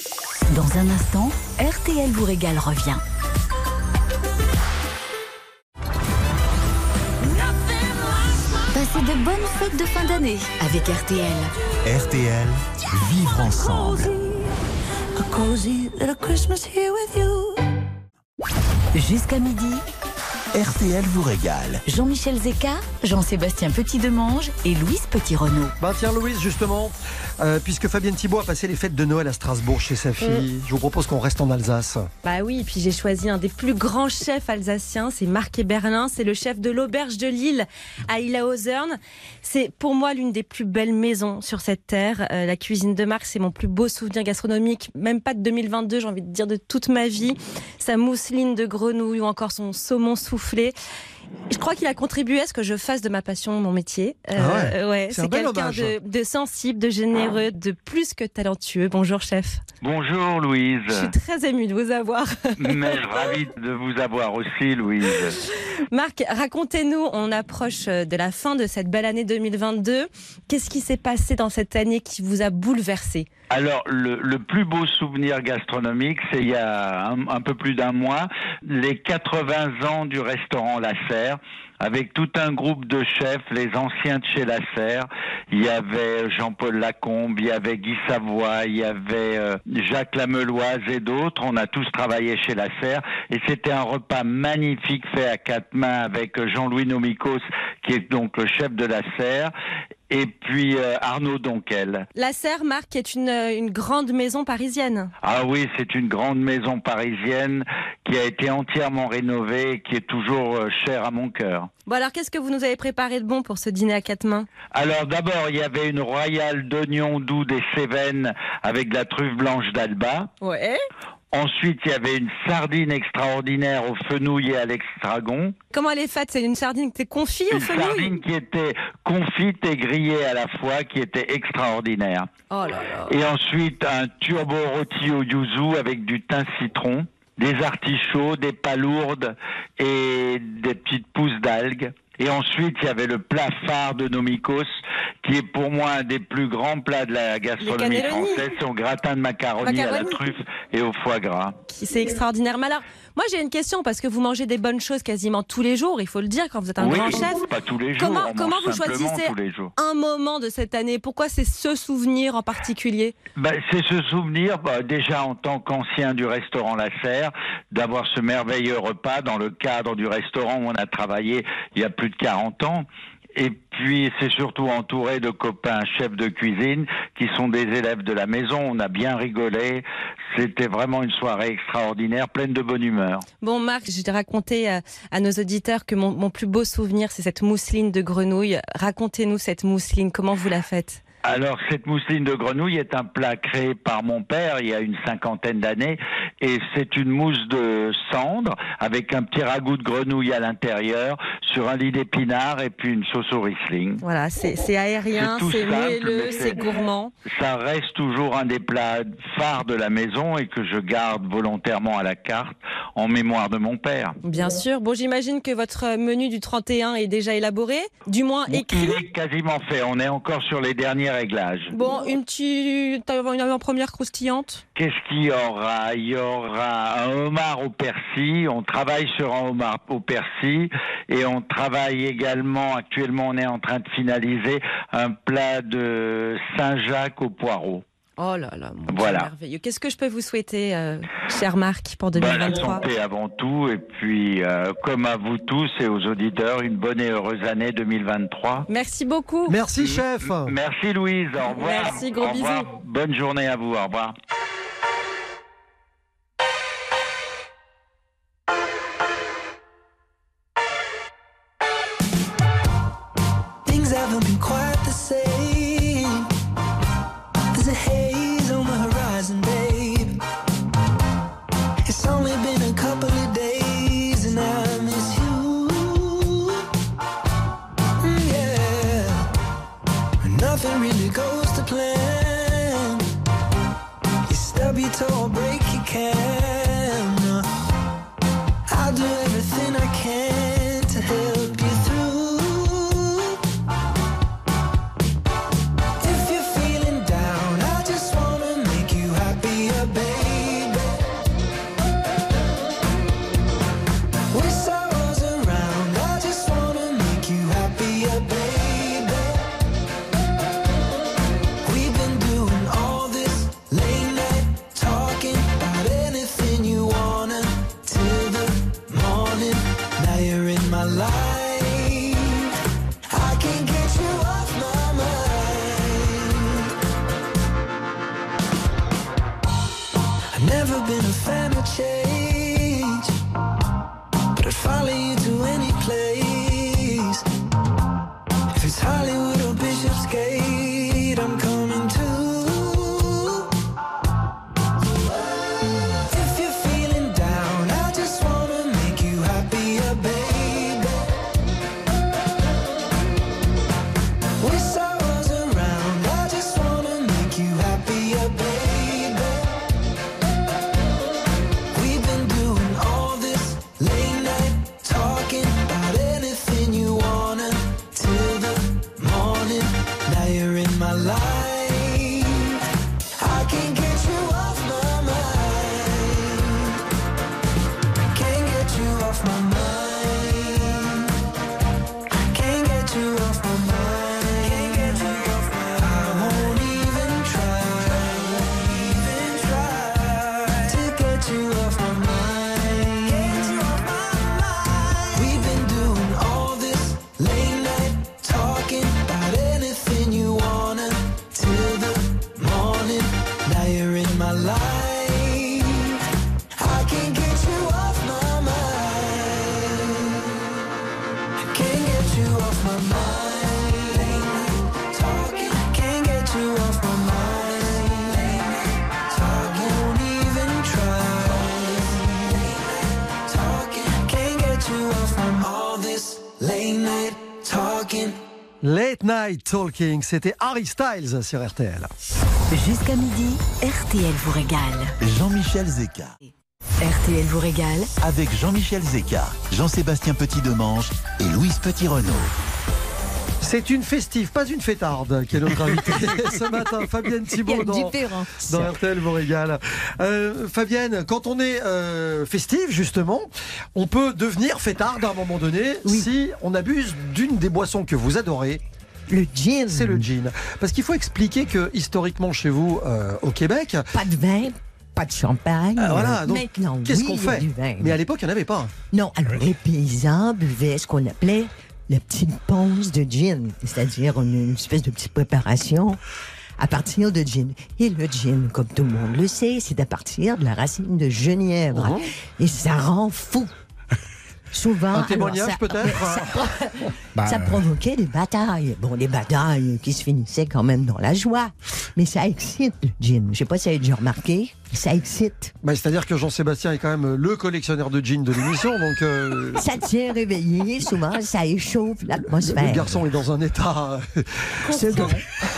Dans un instant, R T L vous régale revient. Passez de bonnes fêtes de fin d'année avec R T L. R T L, vivre ensemble. Jusqu'à midi, R T L vous régale. Jean-Michel Zeka, Jean-Sébastien Petit-Demange et Louise Petit-Renaud. Bah tiens Louise, justement, euh, puisque Fabienne Thibault a passé les fêtes de Noël à Strasbourg chez sa fille, mmh. je vous propose qu'on reste en Alsace. Bah oui, et puis j'ai choisi un des plus grands chefs alsaciens, c'est Marc Eberlin, c'est le chef de l'auberge de Lille à Illhausern. C'est pour moi l'une des plus belles maisons sur cette terre. Euh, la cuisine de Marc, c'est mon plus beau souvenir gastronomique, même pas de deux mille vingt-deux, j'ai envie de dire de toute ma vie. Sa mousseline de grenouille ou encore son saumon soufflé. Je crois qu'il a contribué à ce que je fasse de ma passion mon métier. Euh, ah ouais, ouais, c'est, c'est quelqu'un de, de sensible, de généreux, de plus que talentueux. Bonjour chef. Bonjour Louise. Je suis très émue de vous avoir. Mais ravi de vous avoir aussi Louise. Marc, racontez-nous, on approche de la fin de cette belle année deux mille vingt-deux. Qu'est-ce qui s'est passé dans cette année qui vous a bouleversé ? Alors, le, le plus beau souvenir gastronomique, c'est il y a un, un peu plus d'un mois, les quatre-vingts ans du restaurant La Serre, avec tout un groupe de chefs, les anciens de chez La Serre. Il y avait Jean-Paul Lacombe, il y avait Guy Savoie, il y avait euh, Jacques Lameloise et d'autres. On a tous travaillé chez La Serre et c'était un repas magnifique fait à quatre mains avec Jean-Louis Nomikos, qui est donc le chef de La Serre. et puis euh, Arnaud Donquel. La Serre, Marc, est une, une grande maison parisienne. Ah oui, c'est une grande maison parisienne qui a été entièrement rénovée et qui est toujours euh, chère à mon cœur. Bon alors, qu'est-ce que vous nous avez préparé de bon pour ce dîner à quatre mains? Alors d'abord, il y avait une royale d'oignons doux des Cévennes avec de la truffe blanche d'Alba. Ouais. Ensuite, il y avait une sardine extraordinaire au fenouil et à l'extragon. Comment elle est faite? C'est une sardine qui était confite au fenouil? Une sardine qui était confite et grillée à la fois, qui était extraordinaire. Oh là là. Et ensuite, un turbo rôti au yuzu avec du thym citron, des artichauts, des palourdes et des petites pousses d'algues. Et ensuite, il y avait le plat phare de Nomikos, qui est pour moi un des plus grands plats de la gastronomie française. C'est un gratin de macaroni, macaroni à la truffe et au foie gras. C'est extraordinaire. Mais alors, moi j'ai une question, parce que vous mangez des bonnes choses quasiment tous les jours, il faut le dire, quand vous êtes un oui, grand chef. Pas tous les jours. Comment, comment vous choisissez un moment de cette année? Pourquoi c'est ce souvenir en particulier? Ben, c'est ce souvenir, bah, déjà en tant qu'ancien du restaurant La Serre, d'avoir ce merveilleux repas dans le cadre du restaurant où on a travaillé il y a plus de quarante ans. Et puis, c'est surtout entouré de copains chefs de cuisine qui sont des élèves de la maison. On a bien rigolé. C'était vraiment une soirée extraordinaire, pleine de bonne humeur. Bon, Marc, je t'ai raconté à, à nos auditeurs que mon, mon plus beau souvenir, c'est cette mousseline de grenouille. Racontez-nous cette mousseline. Comment vous la faites? Alors, cette mousseline de grenouille est un plat créé par mon père il y a une cinquantaine d'années, et c'est une mousse de cendre avec un petit ragoût de grenouille à l'intérieur sur un lit d'épinards et puis une sauce au Riesling. Voilà, c'est, c'est aérien, c'est, c'est moelleux, c'est, c'est gourmand. Ça reste toujours un des plats phares de la maison et que je garde volontairement à la carte en mémoire de mon père. Bien sûr. Bon, j'imagine que votre menu du trente et un est déjà élaboré, du moins écrit. Il est quasiment fait. On est encore sur les derniers réglages. Bon, une petite une avant-première croustillante. Qu'est-ce qu'il y aura? Il y aura un homard au persil. On travaille sur un homard au persil et on travaille également, actuellement on est en train de finaliser un plat de Saint-Jacques au poireau. Oh là là, mon voilà. Dieu, merveilleux. Qu'est-ce que je peux vous souhaiter, euh, cher Marc, pour deux mille vingt-trois? Ben, la santé avant tout, et puis, euh, comme à vous tous et aux auditeurs, une bonne et heureuse année deux mille vingt-trois. Merci beaucoup. Merci, chef. Merci, Louise. Au revoir. Merci, gros au bisous. Revoir. Bonne journée à vous. Au revoir. Things haven't been quite the same. There's a haze on the horizon, babe. It's only been a couple of days and I miss you. Mm, yeah. Nothing really goes to plan. You stub your toe or break your can. I'll do everything I can to help you through. If you're feeling down, I just wanna make you happier, baby. Wish I was around, I just wanna make you happier, baby. We've been doing all this late night talking about anything you wanna till the morning. Now you're in my life. I can't get you off my mind. I've never been a fan of change, but I'd follow you to any place. If it's Hollywood or Bishopsgate, I'm coming too. If you're feeling down, I just wanna make you happier, baby. Wish I was around, I just wanna make you happier, baby. We've been doing all this late night talk talking. Late Night Talking, c'était Harry Styles sur R T L. Jusqu'à midi, R T L vous régale. Jean-Michel Zeka. R T L vous régale. Avec Jean-Michel Zeka, Jean-Sébastien Petit-Demange et Louise Petit-Renaud. C'est une festive, pas une fêtarde, qui est notre invitée ce matin, Fabienne Thibault dans, dans R T L vous régale. Euh, Fabienne, quand on est euh, festive, justement, on peut devenir fêtarde à un moment donné oui. si on abuse d'une des boissons que vous adorez. Le gin. C'est le gin. Parce qu'il faut expliquer que, historiquement, chez vous, euh, au Québec... Pas de vin, pas de champagne. Ah, voilà, donc, maintenant, qu'est-ce oui, qu'on fait? Mais à l'époque, il n'y en avait pas. Non, alors les paysans buvaient ce qu'on appelait la petite ponce de gin, c'est-à-dire une, une espèce de petite préparation à partir de gin. Et le gin, comme tout le monde le sait, c'est à partir de la racine de genièvre. Uh-huh. Et ça rend fou. Souvent, un témoignage alors, ça, peut-être ça, bah, ça provoquait des batailles. Bon, des batailles qui se finissaient quand même dans la joie. Mais ça excite le gin. Je sais pas si vous avez déjà remarqué. Ça excite. Bah, c'est-à-dire que Jean-Sébastien est quand même le collectionneur de gin de l'émission. Donc euh... ça tient réveillé. Souvent, ça échauffe l'atmosphère. Le garçon est dans un état... C'est bon.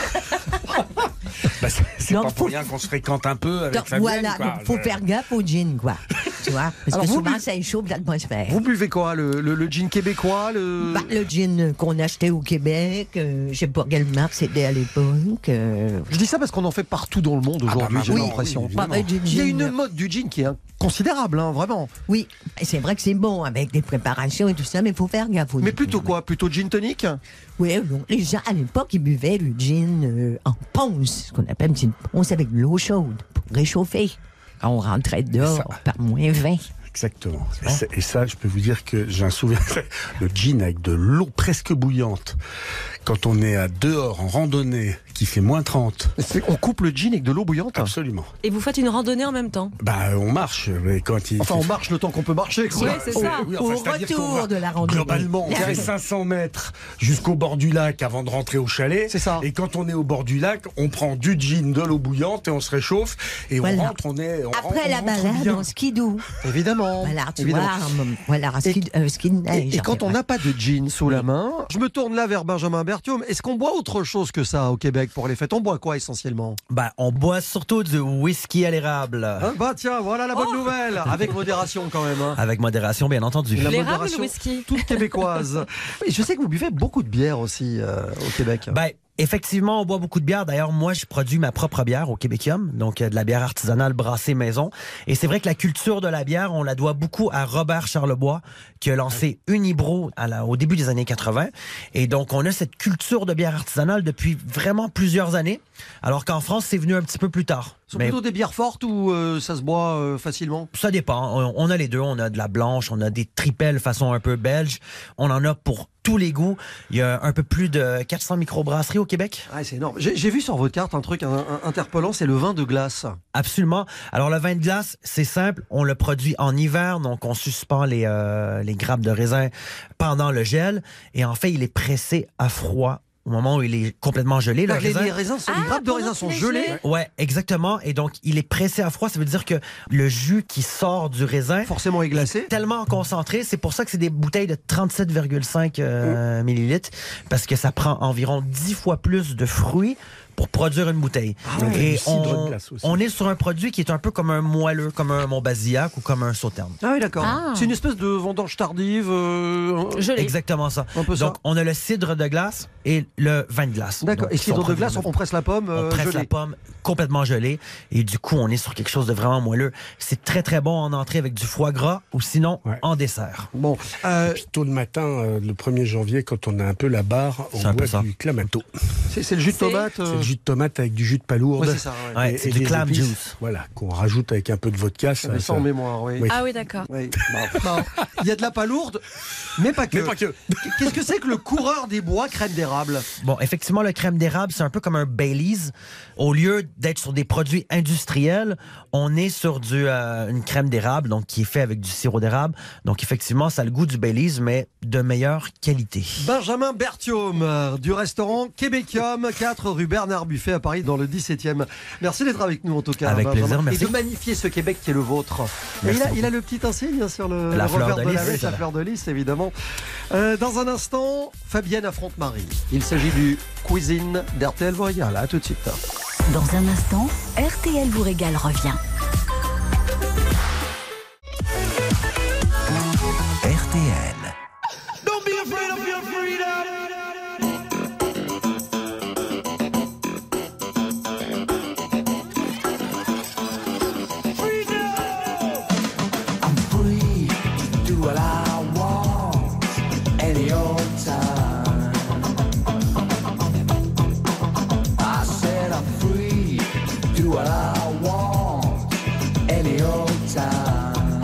Bah, c'est c'est donc, pas pour faut... rien qu'on se fréquente un peu avec donc, Fabienne. Voilà, quoi. il faut faire gaffe au gin, quoi. Tu vois? Parce alors que souvent, bu... ça échauffe l'atmosphère. Vous buvez quoi? Le, le, le gin québécois? Le, bah, le gin qu'on achetait au Québec. Euh, je sais pas quelle marque c'était à l'époque. Euh... Je dis ça parce qu'on en fait partout dans le monde aujourd'hui, ah bah, j'ai oui, l'impression. Oui, bah, bah, il y a une mode du gin qui est considérable, hein, vraiment. Oui, c'est vrai que c'est bon avec des préparations et tout ça, mais il faut faire gaffe. Mais plutôt quoi? Plutôt gin tonic? Oui, donc, les gens à l'époque, ils buvaient le gin euh, en ponce, ce qu'on appelle une ponce avec de l'eau chaude pour réchauffer. Quand on rentrait dehors ça... par moins vingt. Exactement. Et ça, et ça, je peux vous dire que j'ai un souvenir. Le gin avec de l'eau presque bouillante. Quand on est à dehors en randonnée, qui fait moins trente. On coupe le gin avec de l'eau bouillante? Absolument. Et vous faites une randonnée en même temps? Bah, on marche. Mais quand il enfin, fait... on marche le temps qu'on peut marcher. Oui, c'est ça. Oui, enfin, au retour de la randonnée. Globalement, on fait cinq cents mètres jusqu'au bord du lac avant de rentrer au chalet. C'est ça. Et quand on est au bord du lac, on prend du gin, de l'eau bouillante et on se réchauffe. Et voilà. on rentre, on est. On Après rentre, la on balade, bien. on skidoo. Évidemment. Voilà, tu Évidemment. vois, voilà, un ski, et, euh, ski de neige. Et, et quand on n'a pas de gin sous la main, je me tourne là vers Benjamin Berthiaume. Est-ce qu'on boit autre chose que ça au Québec pour les fêtes? On boit quoi essentiellement? Ben, on boit surtout du whisky à l'érable. Hein, bah tiens, voilà la bonne oh nouvelle. Avec modération quand même. Hein. Avec modération, bien entendu. La l'érable modération ou le whisky? Toute québécoise. Et je sais que vous buvez beaucoup de bière aussi euh, au Québec. Ben, effectivement, on boit beaucoup de bière. D'ailleurs, moi, je produis ma propre bière au Québécium, donc euh, de la bière artisanale brassée maison. Et c'est vrai que la culture de la bière, on la doit beaucoup à Robert Charlebois, qui a lancé Unibroue à la, au début des années quatre-vingt. Et donc, on a cette culture de bière artisanale depuis vraiment plusieurs années, alors qu'en France, c'est venu un petit peu plus tard. Ce sont plutôt des bières fortes ou euh, ça se boit euh, facilement? Ça dépend. On, on a les deux. On a de la blanche, on a des tripelles façon un peu belge. On en a pour tous les goûts. Il y a un peu plus de quatre cents microbrasseries au Québec. Ah, c'est énorme. J'ai, j'ai vu sur votre carte un truc un, un, interpellant, c'est le vin de glace. Absolument. Alors, le vin de glace, c'est simple. On le produit en hiver, donc on suspend les, euh, les grappes de raisin pendant le gel. Et en fait, il est pressé à froid au moment où il est complètement gelé. Le les, raisin. les raisins, sont, ah, les grappes de raisin sont gelées. Ouais, exactement. Et donc, il est pressé à froid. Ça veut dire que le jus qui sort du raisin, forcément est glacé, est tellement concentré. C'est pour ça que c'est des bouteilles de trente-sept virgule cinq euh, mmh. millilitres, parce que ça prend environ dix fois plus de fruits pour produire une bouteille. Ah, et on, on est sur un produit qui est un peu comme un moelleux, comme un Montbazillac ou comme un Sauterne. Ah oui, d'accord. Ah. C'est une espèce de vendange tardive. Euh... Exactement ça. Un peu Donc, ça. On a le cidre de glace et le vin de glace. D'accord. Et cidre de glace, on presse la pomme euh, On presse gelée. la pomme complètement gelée. Et du coup, on est sur quelque chose de vraiment moelleux. C'est très, très bon en entrée avec du foie gras ou sinon ouais. en dessert. Bon. Euh... Et puis, tôt le matin, euh, le premier janvier, quand on a un peu la barre, on boit du clamato. C'est, c'est le jus de tomate euh... jus de tomate avec du jus de palourde. Ouais, c'est ça, ouais. Ouais, et, c'est et du clam épices, juice. Voilà, qu'on rajoute avec un peu de vodka. Ça, ça, ça en mémoire, oui. oui. Ah oui, d'accord. Oui. Bon. Bon. Il y a de la palourde, mais pas que. Mais pas que. Qu'est-ce que c'est que le coureur des bois crème d'érable? Bon, effectivement, le crème d'érable, c'est un peu comme un Baileys. Au lieu d'être sur des produits industriels, on est sur du, euh, une crème d'érable, donc qui est fait avec du sirop d'érable. Donc, effectivement, ça a le goût du Baileys, mais de meilleure qualité. Benjamin Berthiaume, du restaurant Québécium, quatre rue Bernard Bernard Buffet à Paris dans le dix-septième. Merci d'être avec nous en tout cas. Avec Benjamin. plaisir, merci. Et de magnifier ce Québec qui est le vôtre. Et il, a, il a le petit insigne sur le, la le fleur revers de de, la lys, veste, la fleur de lys évidemment. Euh, dans un instant, Fabienne affronte Marie. Il s'agit du Cuisine d'R T L vous régale. À tout de suite. Dans un instant, R T L vous régale revient. R T L. Don't be afraid of your freedom. What I want any old time. I said I'm free to do what I want any old time.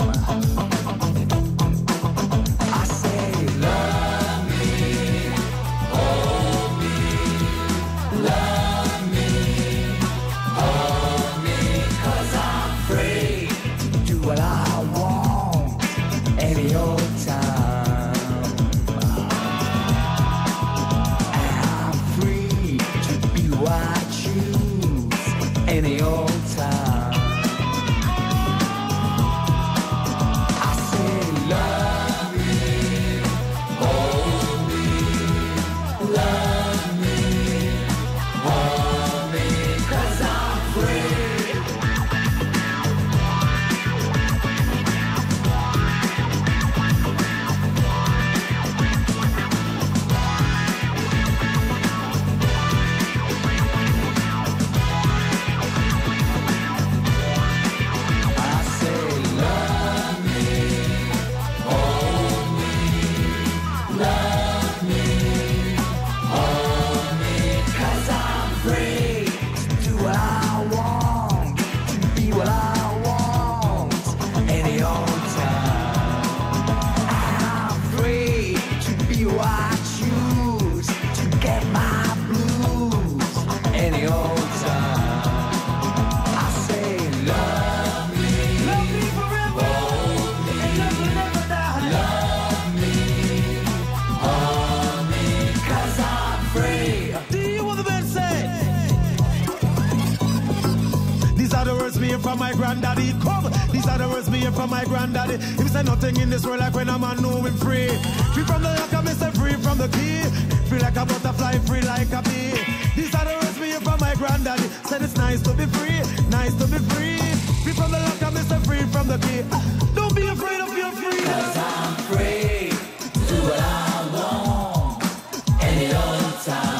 I say love me, hold me, love me, hold me, 'cause I'm free to do what I want any old time. I'm free to be who I choose any old time. I say love me, hold me, love me, hold me, 'cause I'm free. From my granddaddy, come. These are the words me hear from my granddaddy. He said nothing in this world like when a man know him free. Free from the lock, I miss free from the key. Free like a butterfly, free like a bee. These are the words me hear from my granddaddy. Said it's nice to be free, nice to be free. Free from the lock, I miss free from the key. Don't be afraid of your freedom. 'Cause I'm free to do what I want any old time.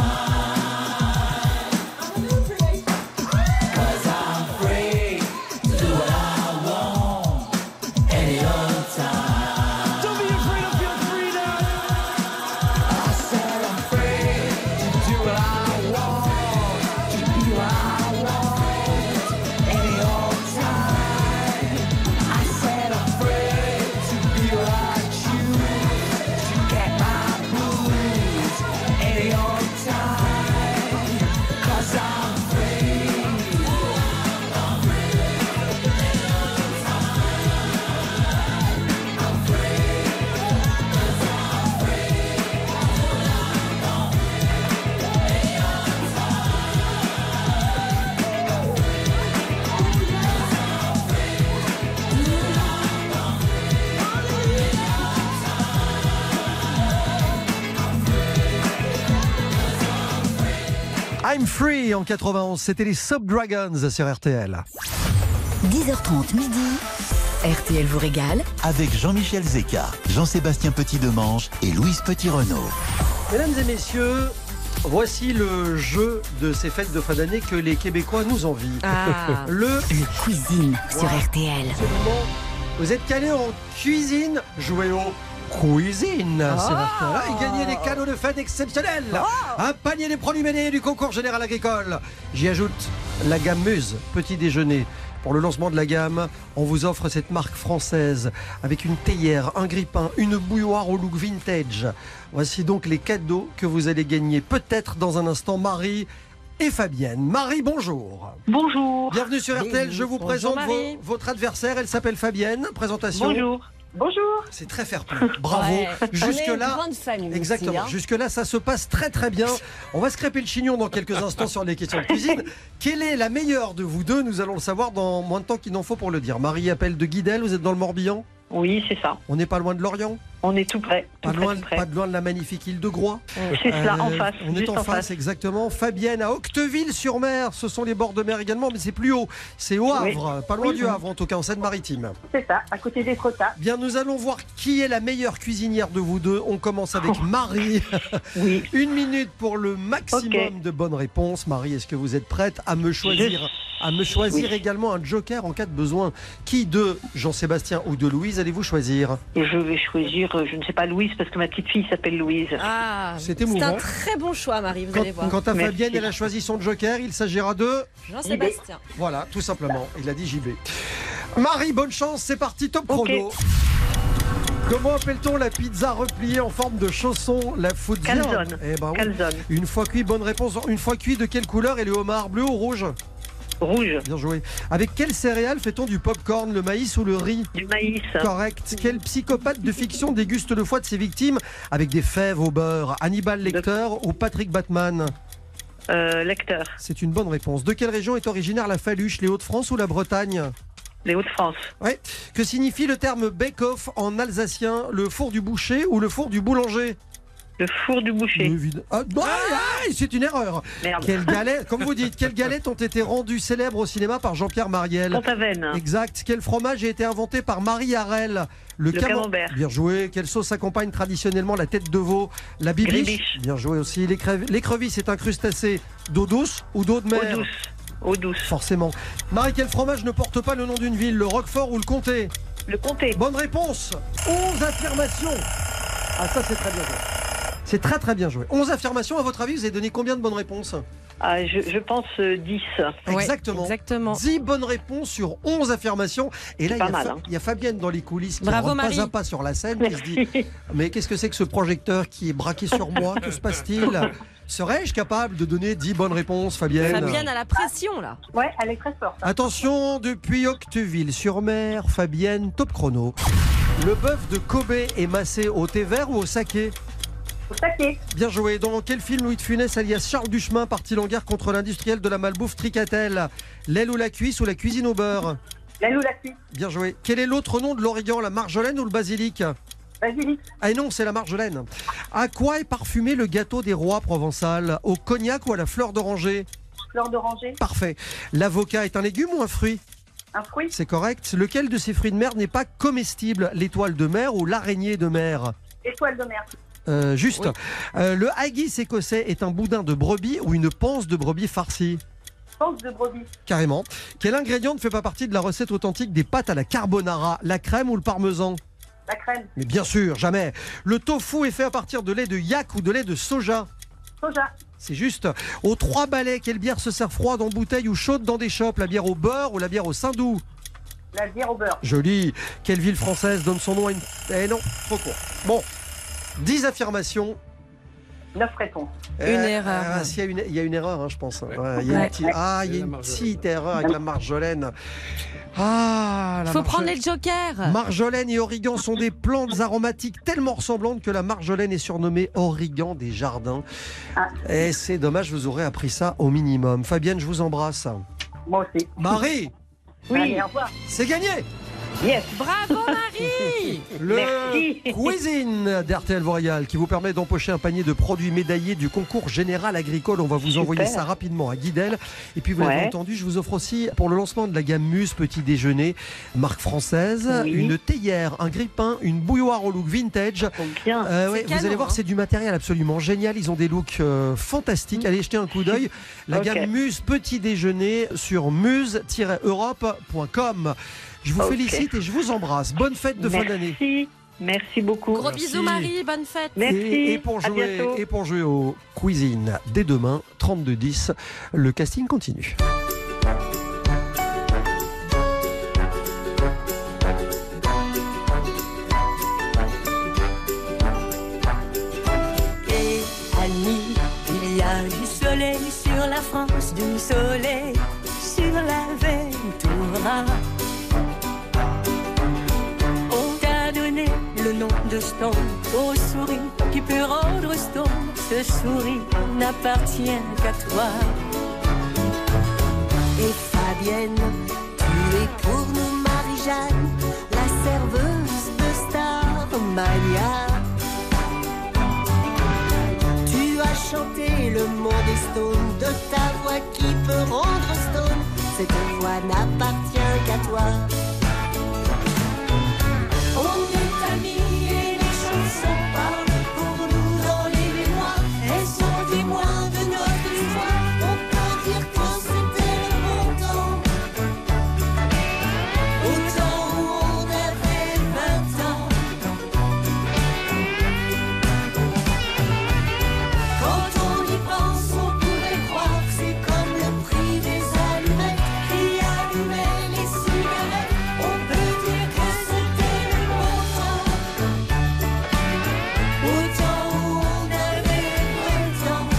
I'm Free en quatre-vingt-onze, c'était les Subdragons sur R T L. dix heures trente midi, R T L vous régale. Avec Jean-Michel Zeka, Jean-Sébastien Petit-Demange et Louise Petit-Renaud. Mesdames et messieurs, voici le jeu de ces fêtes de fin d'année que les Québécois nous envient. Ah, le... le cuisine wow. sur R T L. Absolument. Vous êtes calés en cuisine, jouez au Cuisine, oh. c'est là, et gagnez des cadeaux de fête exceptionnels. Oh. Un panier des produits ménés du concours général agricole. J'y ajoute la gamme Muse, petit déjeuner. Pour le lancement de la gamme, on vous offre cette marque française avec une théière, un grille-pain, une bouilloire au look vintage. Voici donc les cadeaux que vous allez gagner peut-être dans un instant. Marie et Fabienne. Marie, bonjour. Bonjour. Bienvenue sur R T L. Je vous bonjour présente Marie. Vo- votre adversaire. Elle s'appelle Fabienne. Présentation. Bonjour. Bonjour. C'est très fair-play. Bravo. Ouais. Jusque-là, grande famille. exactement. Aussi, hein. Jusque-là, ça se passe très très bien. On va se crêper le chignon dans quelques instants sur les questions de cuisine. Quelle est la meilleure de vous deux? Nous allons le savoir dans moins de temps qu'il n'en faut pour le dire. Marie appelle de Guidel, vous êtes dans le Morbihan? Oui, c'est ça. On n'est pas loin de Lorient? On est tout près. Tout Pas près, loin, tout près. pas de loin de la magnifique île de Groix. C'est cela, en face, On est juste en en face, face. exactement. Fabienne à Octeville-sur-Mer, ce sont les bords de mer également, mais c'est plus haut. C'est au Havre, Oui. pas loin Oui. du Havre en tout cas, en Seine-Maritime. C'est ça, à côté des Trottas. Bien, nous allons voir qui est la meilleure cuisinière de vous deux. On commence avec Marie. Oui. Une minute pour le maximum Ok. de bonnes réponses. Marie, est-ce que vous êtes prête à me choisir, Je- à me choisir Oui. également un joker en cas de besoin? Qui de Jean-Sébastien ou de Louise allez-vous choisir? Je vais choisir, euh, je ne sais pas, Louise, parce que ma petite fille s'appelle Louise. Ah, C'est c'est émouvant. un très bon choix, Marie, vous Quand, allez voir. quant à Merci. Fabienne, elle a choisi son joker. Il s'agira de... Jean-Sébastien. Voilà, tout simplement. Il a dit J B. Marie, bonne chance. C'est parti, top Ok. chrono. Comment appelle-t-on la pizza repliée en forme de chausson, la foudzia? Calzone. Eh ben oui. Calzone. Une fois cuit, bonne réponse. Une fois cuit, de quelle couleur est le homard? Bleu ou rouge? Rouge. Bien joué. Avec quelle céréale fait-on du popcorn, le maïs ou le riz? Du maïs. Correct. Quel psychopathe de fiction déguste le foie de ses victimes avec des fèves au beurre? Hannibal Lecter ou Patrick Batman? Euh, lecteur. C'est une bonne réponse. De quelle région est originaire la Faluche? Les Hauts-de-France ou la Bretagne? Les Hauts-de-France. Ouais. Que signifie le terme bake-off en alsacien? Le four du boucher ou le four du boulanger? Le four du boucher. Évidemment. Ah, non, ah, c'est une erreur. Merde. Quelles galettes, comme vous dites, quelles galettes ont été rendues célèbres au cinéma par Jean-Pierre Mariel? Pont-Aven. Exact. Quel fromage a été inventé par Marie Harel? Le camem- camembert. Bien joué. Quelle sauce accompagne traditionnellement la tête de veau? La bibiche. Gribiche. Bien joué aussi. L'écrev- L'écrevisse est un crustacé d'eau douce ou d'eau de mer? Eau douce. Eau douce. Forcément. Marie, quel fromage ne porte pas le nom d'une ville? Le Roquefort ou le Comté? Le comté. Bonne réponse. onze affirmations. Ah, ça, c'est très bien joué. C'est très très bien joué. onze affirmations. À votre avis, vous avez donné combien de bonnes réponses? Ah, je, je pense euh, dix. Exactement. Exactement. dix bonnes réponses sur onze affirmations. Et là, il y, pas a mal, Fa- hein. il y a Fabienne dans les coulisses qui Bravo, rentre pas Marie. à pas sur la scène, qui se dit Merci. mais qu'est-ce que c'est que ce projecteur qui est braqué sur moi? Que se passe-t-il? Serais-je capable de donner dix bonnes réponses, Fabienne? Fabienne a la pression, là. Ouais, elle est très forte. Attention, depuis Octeville-sur-Mer, Fabienne, top chrono. Le bœuf de Kobe est massé au thé vert ou au saké? Au saké. Bien joué. Dans quel film Louis de Funès alias Charles Duchemin part-il en guerre contre l'industriel de la malbouffe Tricatel? L'aile ou la cuisse ou la cuisine au beurre? La ou la cuisse. Bien joué. Quel est l'autre nom de l'origan? La marjolaine ou le basilic? Basilic. Ah non, c'est la marjolaine. À quoi est parfumé le gâteau des rois provençal? Au cognac ou à la fleur d'oranger? Fleur d'oranger. Parfait. L'avocat est un légume ou un fruit? Un fruit. C'est correct. Lequel de ces fruits de mer n'est pas comestible? L'étoile de mer ou l'araignée de mer? Étoile de mer. Euh, juste. Euh, le haggis écossais est un boudin de brebis ou une panse de brebis farcie? Panse de brebis. Carrément. Quel ingrédient ne fait pas partie de la recette authentique des pâtes à la carbonara? La crème ou le parmesan? La crème. Mais bien sûr, jamais. Le tofu est fait à partir de lait de yak ou de lait de soja? Soja. C'est juste. Aux trois balais, quelle bière se sert froide en bouteille ou chaude dans des chopes? La bière au beurre ou la bière au saindoux? La bière au beurre. Joli. Quelle ville française donne son nom à une... Eh non, trop court. Bon, dix affirmations. Neuf réponses. Une erreur. ah, s'il y a une- Il y a une erreur, hein, je pense. Ouais, il y a une Ouais. petite- Ah, il y a une petite erreur avec la marjolaine. Ah, la Faut marjolaine. prendre les jokers. Marjolaine et origan sont des plantes aromatiques tellement ressemblantes que la marjolaine est surnommée origan des jardins. Ah. Et c'est dommage, vous aurez appris ça au minimum. Fabienne, je vous embrasse. Moi aussi. Marie, Oui. Allez, au revoir. c'est gagné. Yes. Bravo, Marie. Le Merci. cuisine d'R T L Royal qui vous permet d'empocher un panier de produits médaillés du concours général agricole. On va vous Super. envoyer ça rapidement à Guidel. Et puis vous l'avez Ouais. entendu, je vous offre aussi pour le lancement de la gamme Muse petit déjeuner, marque française, Oui. une théière, un grille-pain, une bouilloire au look vintage. Bien. Euh, ouais, C'est vous allez canon, voir, hein. c'est du matériel absolument génial. Ils ont des looks euh, fantastiques. Allez jeter un coup d'œil. La Ok. gamme Muse petit déjeuner sur muse tiret europe point com. Je vous Ok. félicite et je vous embrasse. Bonne fête de fin d'année. Merci. Merci beaucoup. Gros Merci. bisous, Marie. Bonne fête. Merci. Et, et pour À jouer, bientôt. et pour jouer au cuisine dès demain, trente-deux dix, le casting continue. Et Annie, il y a du soleil sur la France, du soleil sur la Ventura. On t'a donné de Stone, au sourire qui peut rendre Stone. Ce sourire n'appartient qu'à toi. Et Fabienne, tu es pour nous Marie-Jeanne, la serveuse de Starmania. Tu as chanté le mot des Stones, de ta voix qui peut rendre Stone. Cette voix n'appartient qu'à toi. On est amis et les chansons parlent pour nous dans les mémoires. Elles sont témoins de notre histoire. On peut dire que c'était le bon temps, au temps où on avait vingt ans. Quand on y pense, on pourrait croire que c'est comme le prix des allumettes qui allumait les cigarettes. On peut dire que c'était le bon temps, au temps où on avait vingt ans.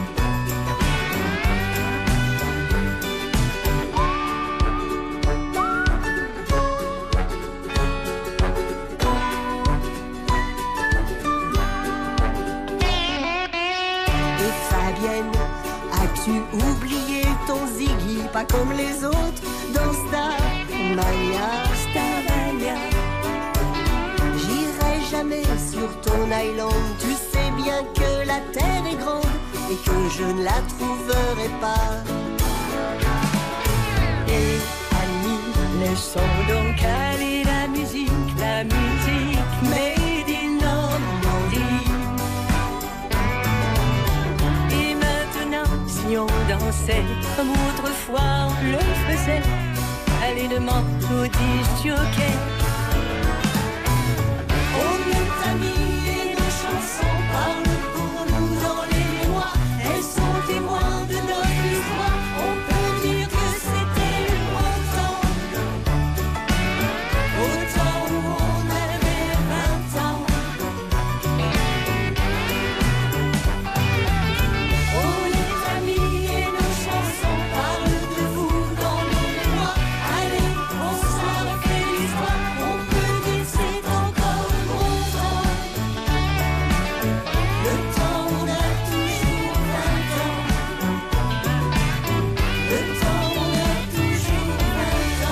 Et Fabienne, as-tu oublié ton Ziggy, pas comme les autres, dans Starmania, Starmania? J'irai jamais sur ton island, tu sais bien que la terre est grande et que je ne la trouverai pas. Et Annie, laissons donc aller la musique, la musique made in Normandie. Et maintenant, si on dansait comme autrefois on le faisait, allez demain au disjockey. On est amis et nos chansons parlent pour nous dans les mémoires. Elles sont témoins de notre histoire. On peut dire que c'était le bon temps, au temps où on avait vingt ans. On est amis et nos chansons parlent de vous dans nos mémoires. Allez, on s'en refait l'histoire. On peut dire que c'est encore le bon temps, le temps où on a toujours vingt ans, le temps où on a toujours vingt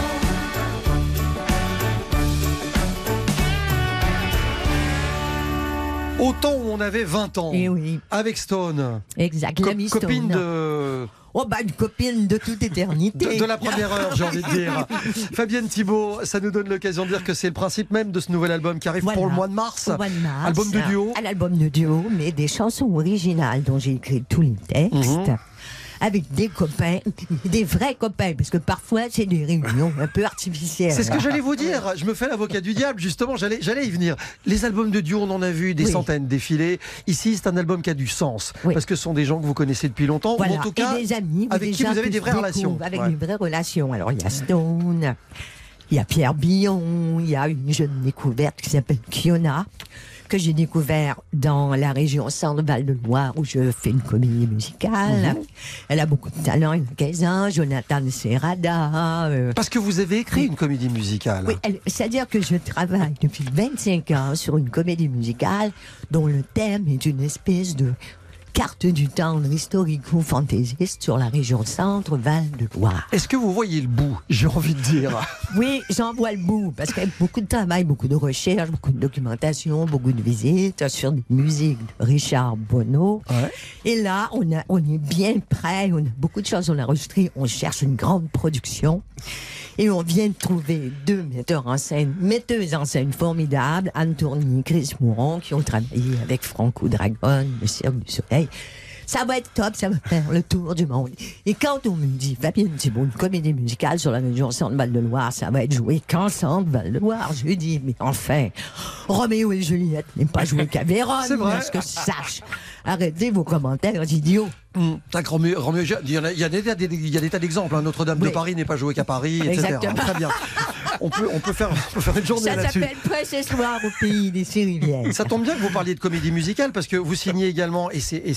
ans. Au temps où on avait vingt ans. Eh oui. Avec Stone. Exact, Co- l'ami Stone. Copine de... Oh bah une copine de toute éternité. De, de la première heure, j'ai envie de dire. Fabienne Thibault, ça nous donne l'occasion de dire que c'est le principe même de ce nouvel album qui arrive Voilà. pour le mois de mars. Au mois de mars. Album de duo. À l'album de duo, mais des chansons originales dont j'ai écrit tous les textes. Mhm. Avec des copains, des vrais copains, parce que parfois c'est des réunions un peu artificielles. C'est ce que j'allais vous dire. Je me fais l'avocat du diable, justement, j'allais, j'allais y venir. Les albums de duo, on en a vu des Oui. centaines défiler. Ici, c'est un album qui a du sens. Oui. Parce que ce sont des gens que vous connaissez depuis longtemps. Voilà. Ou en tout cas, et des amis, ou avec des qui gens vous avez que des je vraies découvre relations. Avec Ouais. des vraies relations. Alors il y a Stone, il y a Pierre Billon, il y a une jeune découverte qui s'appelle Kiona, que j'ai découvert dans la région Centre-Val de Loire où je fais une comédie musicale. Mhm. Elle a beaucoup de talent, elle a quinze ans, Jonathan Serrada. euh, Parce que vous avez écrit une comédie musicale. Oui, elle- c'est-à-dire que je travaille depuis vingt-cinq ans sur une comédie musicale dont le thème est une espèce de carte du temps historico-fantaisiste sur la région Centre-Val de Loire. Est-ce que vous voyez le bout, j'ai envie de dire? Oui, j'en vois le bout, parce qu'il y a beaucoup de travail, beaucoup de recherche, beaucoup de documentation, beaucoup de visites sur des musiques de Richard Bonneau. Ouais. Et là, on, a, on est bien prêt, on a beaucoup de choses, on a enregistré, on cherche une grande production. Et on vient de trouver deux metteurs en scène, metteuses en scène formidables, Anne Tourny et Chris Mouron, qui ont travaillé avec Franco Dragon, le Cirque du Soleil. Ça va être top, ça va faire le tour du monde. Et quand on me dit, Fabienne Thibault, une comédie musicale sur la région Centre-Val de Loire, ça va être joué qu'en Centre-Val de Loire, je lui dis, mais enfin, Roméo et Juliette n'est pas joué qu'à Vérone, C'est vrai. parce que sache. Arrêtez vos commentaires idiots. Mmh. Tac, Roméo- Roméo- il y en a, il y a des, tas- des- il y a des tas d'exemples. hein. Notre-Dame de Oui. Paris n'est pas jouée qu'à Paris, et cetera. Exactement. Très bien. On peut, on peut faire, on peut faire une journée Ça là-dessus. s'appelle Presse ce soir au pays des Syriens. Ça tombe bien que vous parliez de comédie musicale parce que vous signez également, et c'est, et c'est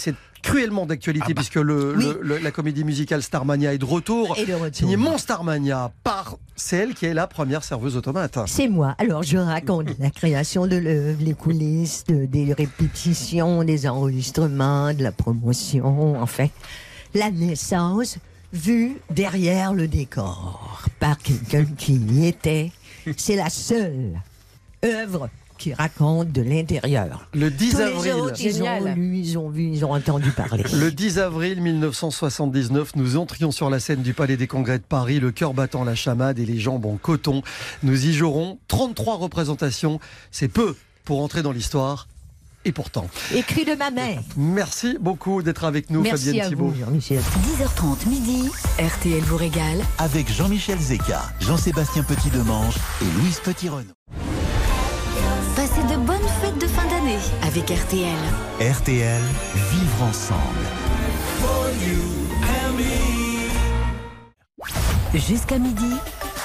cruellement d'actualité, ah bah. puisque le, oui. le, le, la comédie musicale Starmania est de retour. Et de retour. Signé Mon Starmania par celle qui est la première serveuse automate. C'est moi. Alors, je raconte la création de l'œuvre, les coulisses, de, des répétitions, des enregistrements, de la promotion, enfin, la naissance vue derrière le décor par quelqu'un qui y était. C'est la seule œuvre qui raconte de l'intérieur. Le dix Tous avril. Les autres, ils ont lu, ils ont vu, ils ont entendu parler. Le dix avril mille neuf cent soixante-dix-neuf, nous entrions sur la scène du Palais des Congrès de Paris, le cœur battant la chamade et les jambes en coton. Nous y jouerons trente-trois représentations. C'est peu pour entrer dans l'histoire. Et pourtant. Écrit de ma mère. Merci beaucoup d'être avec nous, Merci Fabienne à Thibault. Vous, Jean-Michel. dix heures trente midi, R T L vous régale. Avec Jean-Michel Zeka, Jean-Sébastien Petit-Demange et Louise Petit-Renaud. Passez de bonnes fêtes de fin d'année avec R T L. R T L, vivre ensemble. Jusqu'à midi,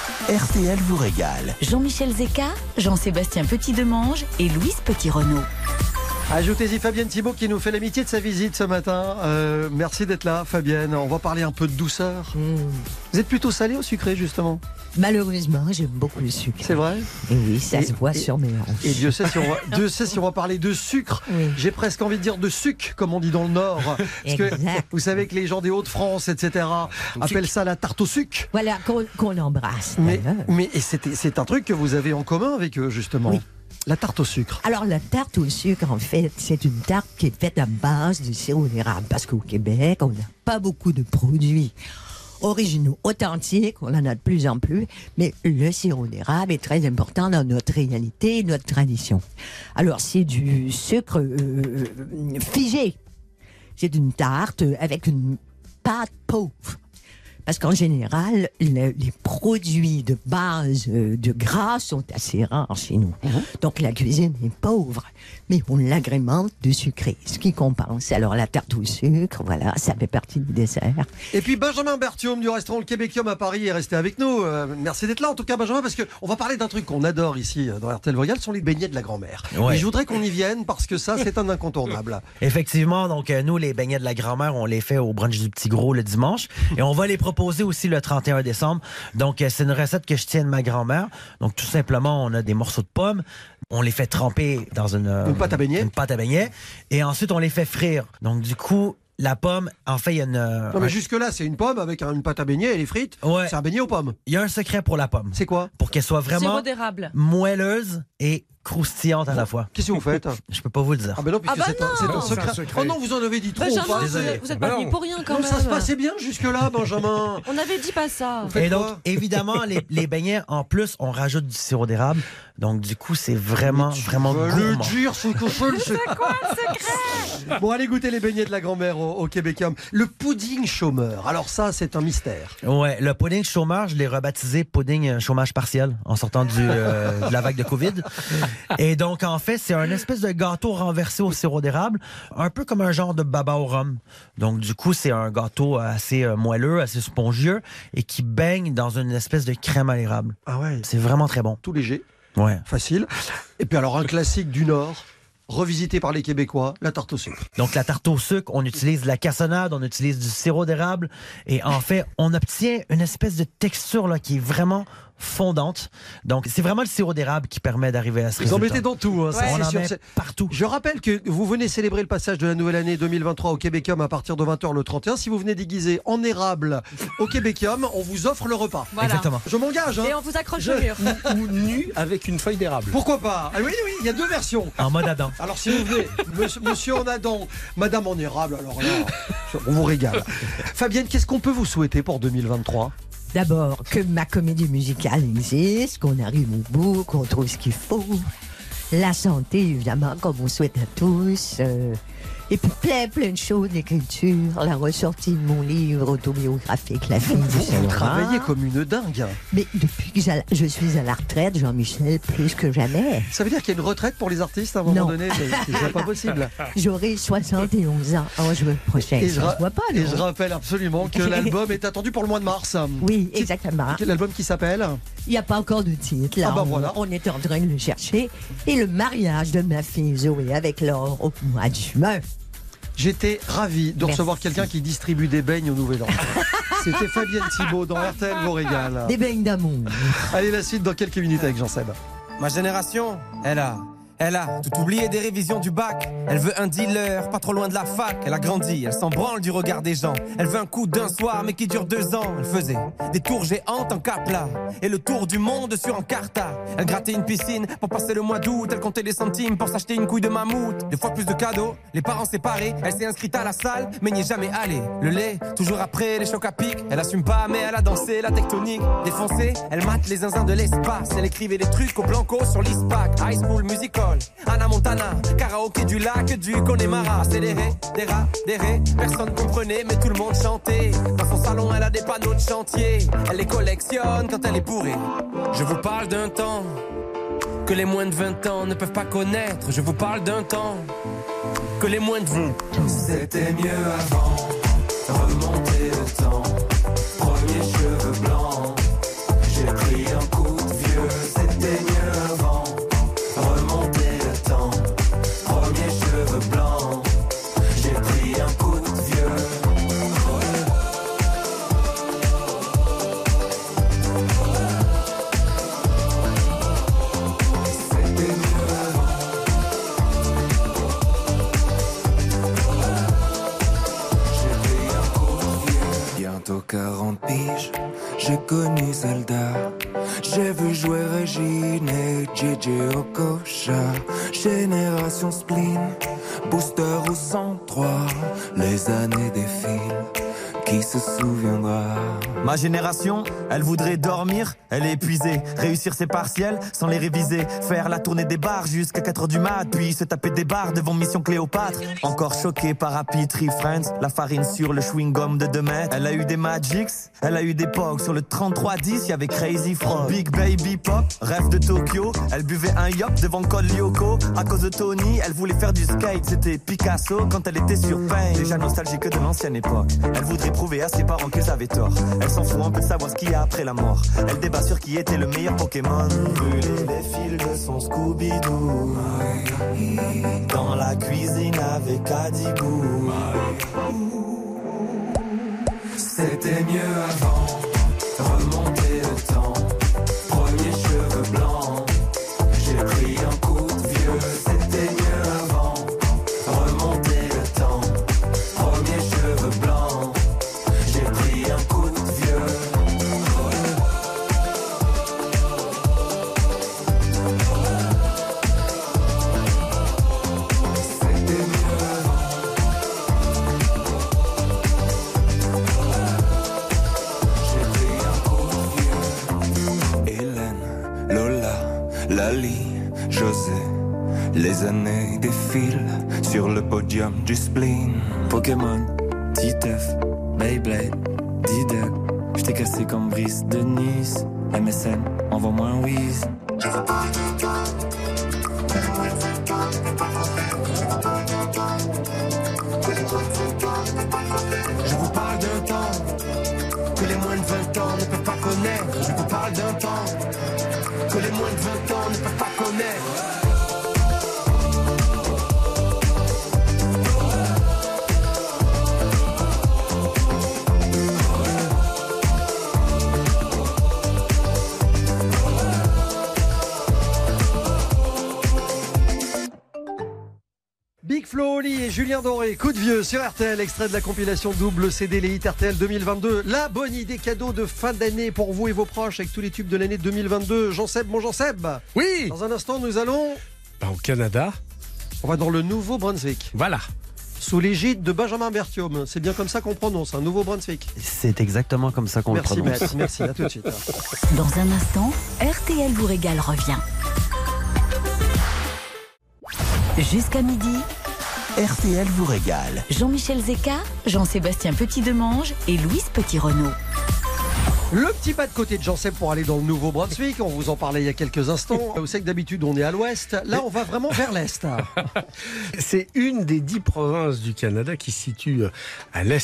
R T L vous régale. Jean-Michel Zeka, Jean-Sébastien Petit-Demange et Louise Petit-Renaud. Ajoutez-y Fabienne Thibault qui nous fait l'amitié de sa visite ce matin. Euh, merci d'être là, Fabienne. On va parler un peu de douceur. Mmh. Vous êtes plutôt salé ou sucré, justement? Malheureusement, j'aime beaucoup le sucre. C'est vrai? Et oui, ça et, se voit et, sur mes hanches. Et Dieu sait si on va, Dieu sait si on va parler de sucre. Oui. J'ai presque envie de dire de sucre, comme on dit dans le Nord. Parce que vous savez que les gens des Hauts-de-France, et cetera, appellent ça la tarte au sucre. Voilà, qu'on, qu'on embrasse. Mais, mais et c'est, c'est un truc que vous avez en commun avec eux, justement. Oui. La tarte au sucre. Alors, la tarte au sucre, en fait, c'est une tarte qui est faite à base de sirop d'érable. Parce qu'au Québec, on n'a pas beaucoup de produits originaux, authentiques. On en a de plus en plus. Mais le sirop d'érable est très important dans notre réalité et notre tradition. Alors, c'est du sucre euh, figé. C'est une tarte avec une pâte pauvre. Parce qu'en général, le, les produits de base euh, de gras sont assez rares chez nous. Mmh. Donc la cuisine est pauvre, mais on l'agrémente de sucré, ce qui compense. Alors la tarte au sucre, voilà, ça fait partie du dessert. Et puis Benjamin Berthiaume du restaurant Le Québécium à Paris est resté avec nous. Euh, merci d'être là en tout cas Benjamin, parce qu'on va parler d'un truc qu'on adore ici dans R T L Royal, ce sont les beignets de la grand-mère. Ouais. Et je voudrais qu'on y vienne parce que ça c'est un incontournable. Effectivement, donc euh, nous les beignets de la grand-mère, on les fait au brunch du Petit Gros le dimanche et on va les proposer Posé aussi le trente et un décembre. Donc, c'est une recette que je tiens de ma grand-mère. Donc, tout simplement, on a des morceaux de pommes. On les fait tremper dans une, une pâte à beignet. Une pâte à beignet. Et ensuite, on les fait frire. Donc, du coup, la pomme, en fait, il y a une... Non, mais jusque-là, c'est une pomme avec une pâte à beignet et les frites. Ouais. C'est un beignet aux pommes. Il y a un secret pour la pomme. C'est quoi? Pour qu'elle soit vraiment moelleuse et croustillante à la fois. Qu'est-ce que vous faites? Je peux pas vous le dire. Ah ben non, puisque ah bah c'est, non. Un, c'est, un, secret. c'est un secret. Oh non, vous en avez dit trop. Benjamin, vous, vous êtes pas venu pour rien quand non, même. Ça se passait bien jusque-là, Benjamin. On avait dit pas ça. Et donc, évidemment, les, les beignets, en plus, on rajoute du sirop d'érable. Donc, du coup, c'est vraiment, vraiment gourmand. Le dire, c'est que c'est quoi le secret? Bon, allez goûter les beignets de la grand-mère au, au Québécium. Le pudding chômeur. Alors ça, c'est un mystère. Ouais, le pudding chômeur, je l'ai rebaptisé pudding chômage partiel en sortant du, euh, de la vague de Covid. Et donc, en En fait, c'est un espèce de gâteau renversé au sirop d'érable, un peu comme un genre de baba au rhum. Donc, du coup, c'est un gâteau assez euh, moelleux, assez spongieux et qui baigne dans une espèce de crème à l'érable. Ah ouais. C'est vraiment très bon. Tout léger. Ouais. Facile. Et puis alors, un classique du Nord, revisité par les Québécois, la tarte au sucre. Donc, la tarte au sucre, on utilise de la cassonade, on utilise du sirop d'érable et en fait, on obtient une espèce de texture là, qui est vraiment fondante. Donc, c'est vraiment le sirop d'érable qui permet d'arriver à ce résultat. Vous en mettez dans tout. Hein, ça, ouais. c'est On en sûr, met c'est... partout. Je rappelle que vous venez célébrer le passage de la nouvelle année deux mille vingt-trois au Québécium à partir de vingt heures le trente et un. Si vous venez déguisé en érable au Québécium, on vous offre le repas. Voilà. Exactement. Je m'engage. Hein. Et on vous accroche Je... au mur. Ou nu avec une feuille d'érable. Pourquoi pas? Ah oui, oui, il y a deux versions. En mode Adam. Alors, si vous venez, monsieur, monsieur en Adam, madame en érable, alors là, on vous régale. Fabienne, qu'est-ce qu'on peut vous souhaiter pour deux mille vingt-trois? D'abord, que ma comédie musicale existe, qu'on arrive au bout, qu'on trouve ce qu'il faut. La santé, évidemment, comme on souhaite à tous. Euh, et puis plein, plein de choses, l'écriture, la ressortie de mon livre autobiographique, La fille du Vous, Saint-Laurent. vous travaillez comme une dingue. Mais depuis que je suis à la retraite, Jean-Michel, plus que jamais. Ça veut dire qu'il y a une retraite pour les artistes à un moment non. donné? C'est, c'est pas possible. J'aurai soixante et onze ans en juin prochain. Et, ça je, se voit pas, non? et je rappelle absolument que l'album est attendu pour le mois de mars. Oui, exactement. Quel album qui s'appelle? Il n'y a pas encore de titre. Là, ah bah on, voilà. on est en train de le chercher. Et le mariage de ma fille Zoé avec Laure au mois de juin. J'étais ravi de recevoir quelqu'un qui distribue des beignes au Nouvel An. C'était Fabienne Thibault dans R T L vous régale. Des beignes d'amour. Allez, la suite dans quelques minutes avec Jean-Seb. Ma génération, elle a, elle a tout oublié des révisions du bac. Elle veut un dealer, pas trop loin de la fac. Elle a grandi, elle s'en branle du regard des gens. Elle veut un coup d'un soir, mais qui dure deux ans. Elle faisait des tours géantes en capla et le tour du monde sur Encarta. Elle grattait une piscine pour passer le mois d'août. Elle comptait les centimes pour s'acheter une couille de mammouth. Des fois plus de cadeaux, les parents séparés. Elle s'est inscrite à la salle, mais n'y est jamais allée. Le lait, toujours après les chocs à pic. Elle assume pas, mais elle a dansé la tectonique. Défoncée, elle mate les zinzins de l'espace. Elle écrivait des trucs au blanco sur l'ISPAC. High School Musical, Anna Montana, karaoké du lac du Connemara. Accéléré, des rats, des raies, personne comprenait, mais tout le monde chantait. Dans son salon, elle a des panneaux de chantier. Elle les collectionne quand elle est bourrée. Je vous parle d'un temps que les moins de vingt ans ne peuvent pas connaître. Je vous parle d'un temps que les moins de vingt. C'était mieux avant, remonter le temps. Premier cheveux blancs, j'ai pris un coup de vieux. C'était mieux avant, remonter le temps. Premier cheveux blancs, j'ai pris un coup de vieux. Bientôt quarante piges, j'ai connu Zelda. J'ai vu jouer Régine et J J Okocha. Génération spleen, booster au cent trois. Les années défilent, qui se souviendra? Ma génération, elle voudrait dormir, elle est épuisée. Réussir ses partiels sans les réviser. Faire la tournée des bars jusqu'à quatre heures du mat. Puis se taper des bars devant Mission Cléopâtre. Encore choquée par Happy Tree Friends. La farine sur le chewing-gum de deux mètres. Elle a eu des Magics, elle a eu des Pogs. Sur le trente-trois dix, y'avait Crazy Frog. Big Baby Pop, rêve de Tokyo. Elle buvait un yop devant Col Lyoko. À cause de Tony, elle voulait faire du skate. C'était Picasso quand elle était sur Pain. Déjà nostalgique de l'ancienne époque. Elle voudrait prouver à ses parents qu'ils avaient tort. Elle s'en fout un peu de savoir ce qu'il y a après la mort. Elle débat sur qui était le meilleur Pokémon. Brûler les fils de son Scooby-Doo. Dans la cuisine avec Adibou. C'était mieux avant, remonter le temps. Premier cheveux blancs, j'ai pris un coup de vieux. C'était mieux avant, remonter le temps. Premier cheveux blancs, j'ai pris un coup de vieux. Lali, José, les années défilent sur le podium du spleen. Pokémon, Titeuf, Beyblade, Diddle, j't'ai cassé comme Brice de Nice. M S N, envoie-moi un whiz. Je veux pas. Je vous parle d'un temps que les moins de vingt ans ne peuvent pas connaître. Je vous parle d'un temps que les moins de vingt ans ne peuvent pas connaître. Big Flo, Oli et Julien Doré, coup de vieux sur R T L, extrait de la compilation double C D Les Hits R T L deux mille vingt-deux. La bonne idée cadeau de fin d'année pour vous et vos proches avec tous les tubes de l'année deux mille vingt-deux. Jean-Seb, mon Jean-Seb. Oui. Dans un instant, nous allons... Bah, au Canada. On va dans le Nouveau-Brunswick. Voilà. Sous l'égide de Benjamin Berthiaume. C'est bien comme ça qu'on prononce, un Nouveau-Brunswick. C'est exactement comme ça qu'on le Merci, prononce. Merci, merci, à tout de suite. Dans un instant, R T L vous régale revient. Jusqu'à midi, R T L vous régale. Jean-Michel Zeka, Jean-Sébastien Petit-Demange et Louise Petit-Renaud. Le petit pas de côté de Jean-Seb pour aller dans le Nouveau-Brunswick, on vous en parlait il y a quelques instants. Vous savez que d'habitude on est à l'ouest, là on va vraiment vers l'est. C'est une des dix provinces du Canada qui se situe à l'est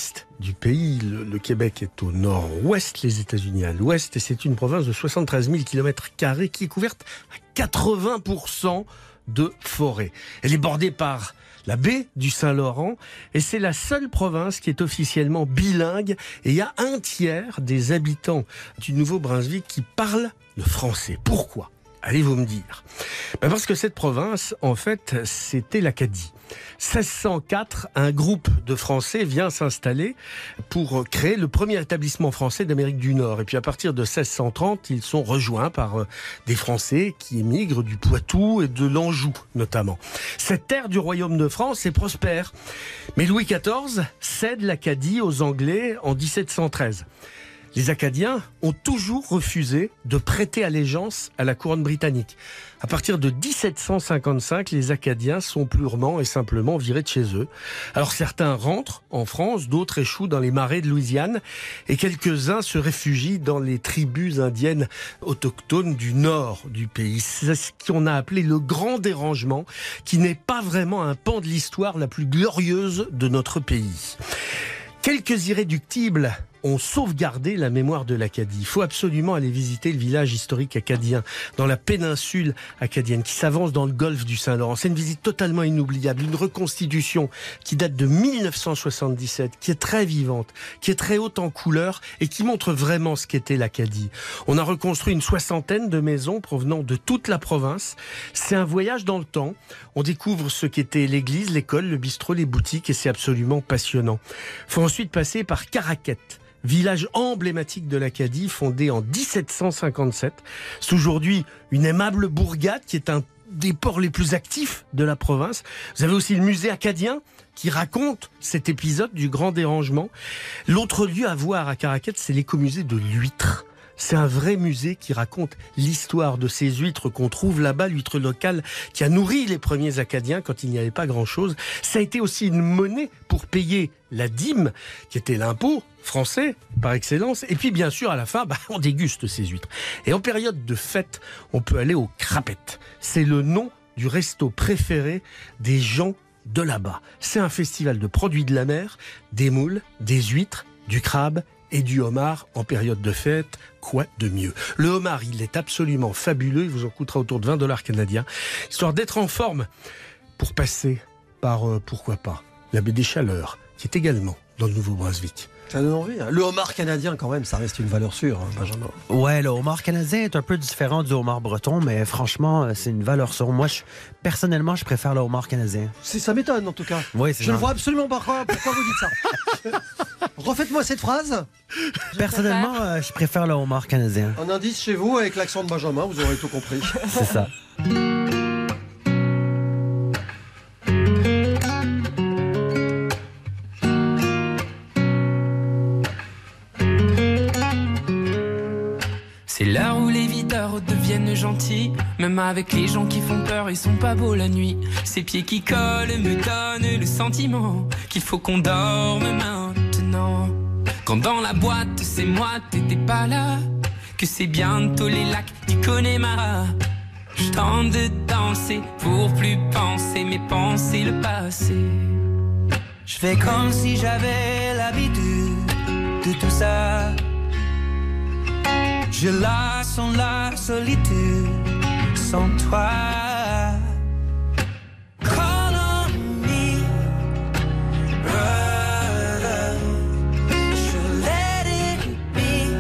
du pays. Le, le Québec est au nord-ouest, les États-Unis à l'ouest, et c'est une province de soixante-treize mille kilomètres carrés qui est couverte à quatre-vingts pour cent de forêt. Elle est bordée par la baie du Saint-Laurent, et c'est la seule province qui est officiellement bilingue, et il y a un tiers des habitants du Nouveau-Brunswick qui parlent le français. Pourquoi ? Allez-vous me dire ? Ben parce que cette province, en fait, c'était l'Acadie. seize cent quatre, un groupe de Français vient s'installer pour créer le premier établissement français d'Amérique du Nord. Et puis à partir de seize cent trente, ils sont rejoints par des Français qui émigrent du Poitou et de l'Anjou notamment. Cette terre du royaume de France est prospère. Mais Louis quatorze cède l'Acadie aux Anglais en dix-sept cent treize. Les Acadiens ont toujours refusé de prêter allégeance à la couronne britannique. À partir de dix-sept cent cinquante-cinq, les Acadiens sont purement et simplement virés de chez eux. Alors certains rentrent en France, d'autres échouent dans les marais de Louisiane, et quelques-uns se réfugient dans les tribus indiennes autochtones du nord du pays. C'est ce qu'on a appelé le grand dérangement, qui n'est pas vraiment un pan de l'histoire la plus glorieuse de notre pays. Quelques irréductibles ont sauvegardé la mémoire de l'Acadie. Il faut absolument aller visiter le village historique acadien dans la péninsule acadienne qui s'avance dans le golfe du Saint-Laurent. C'est une visite totalement inoubliable, une reconstitution qui date de mille neuf cent soixante-dix-sept, qui est très vivante, qui est très haute en couleurs et qui montre vraiment ce qu'était l'Acadie. On a reconstruit une soixantaine de maisons provenant de toute la province. C'est un voyage dans le temps. On découvre ce qu'était l'église, l'école, le bistrot, les boutiques, et c'est absolument passionnant. Il faut ensuite passer par Caraquette, village emblématique de l'Acadie, fondé en dix-sept cent cinquante-sept. C'est aujourd'hui une aimable bourgade qui est un des ports les plus actifs de la province. Vous avez aussi le musée acadien qui raconte cet épisode du grand dérangement. L'autre lieu à voir à Caraquette, c'est l'écomusée de l'huître. C'est un vrai musée qui raconte l'histoire de ces huîtres qu'on trouve là-bas, l'huître locale qui a nourri les premiers Acadiens quand il n'y avait pas grand-chose. Ça a été aussi une monnaie pour payer la dîme, qui était l'impôt français par excellence. Et puis bien sûr, à la fin, bah, on déguste ces huîtres. Et en période de fête, on peut aller au Crapette. C'est le nom du resto préféré des gens de là-bas. C'est un festival de produits de la mer, des moules, des huîtres, du crabe et du homard en période de fête. Quoi de mieux? Le homard, il est absolument fabuleux. Il vous en coûtera autour de vingt dollars canadiens. Histoire d'être en forme pour passer par, euh, pourquoi pas, la baie des Chaleurs, qui est également dans le Nouveau-Brunswick. Ça donne envie. Hein. Le homard canadien, quand même, ça reste une valeur sûre, hein, Benjamin. Ouais, le homard canadien est un peu différent du homard breton, mais franchement, c'est une valeur sûre. Moi, je, personnellement, je préfère le homard canadien. C'est, ça m'étonne, en tout cas. Oui, c'est je ne vois absolument pas pourquoi, pourquoi vous dites ça. Refaites-moi cette phrase. Personnellement, euh, je préfère le homard canadien. Un indice chez vous, avec l'accent de Benjamin, vous aurez tout compris. C'est ça. C'est l'heure où les videurs deviennent gentils. Même avec les gens qui font peur, ils sont pas beaux la nuit. Ces pieds qui collent me donnent le sentiment qu'il faut qu'on dorme maintenant. Quand dans la boîte, c'est moi, t'étais pas là. Que c'est bientôt les lacs du Connemara. Je tente de danser pour plus penser, mais penser le passé. Je fais comme si j'avais l'habitude de tout ça. Je la sens la solitude sans toi. Call on me, brother. Je let it be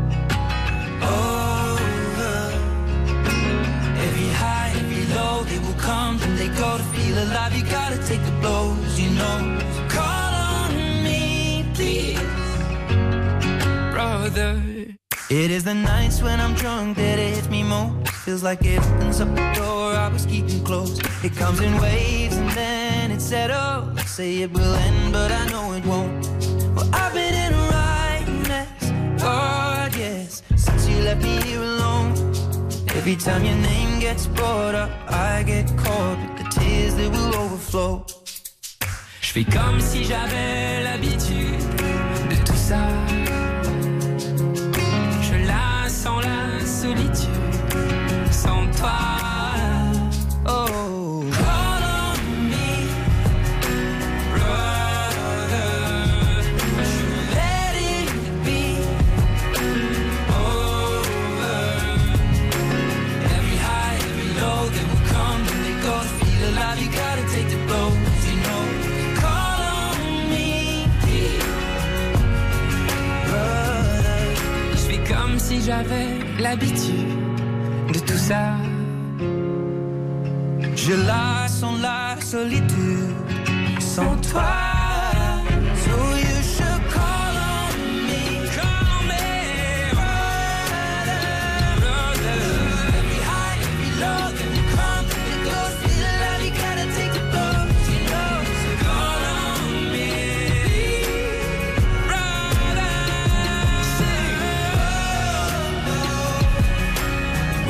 over. Every high, every low, they will come and they go. To feel alive, you gotta take the blows, you know. Call on me, please, brother. It is the nights when I'm drunk that it hits me most. Feels like it opens up the door I was keeping closed. It comes in waves and then it settles. Say it will end, but I know it won't. Well, I've been in a right mess, God, yes, since you left me here alone. Every time your name gets brought up, I get caught with the tears that will overflow. Je fais comme si j'avais l'habitude de tout ça. Sans la solitude, sans toi. Oh, call on me, brother. Je j'avais l'habitude de tout ça. Je la sens la solitude sans toi. So you should call on me, call on me, brother, brother. Every high, every low, every crumb, it goes still love. You gotta take the boat, you know. So call on me, brother. Sing, oh, oh,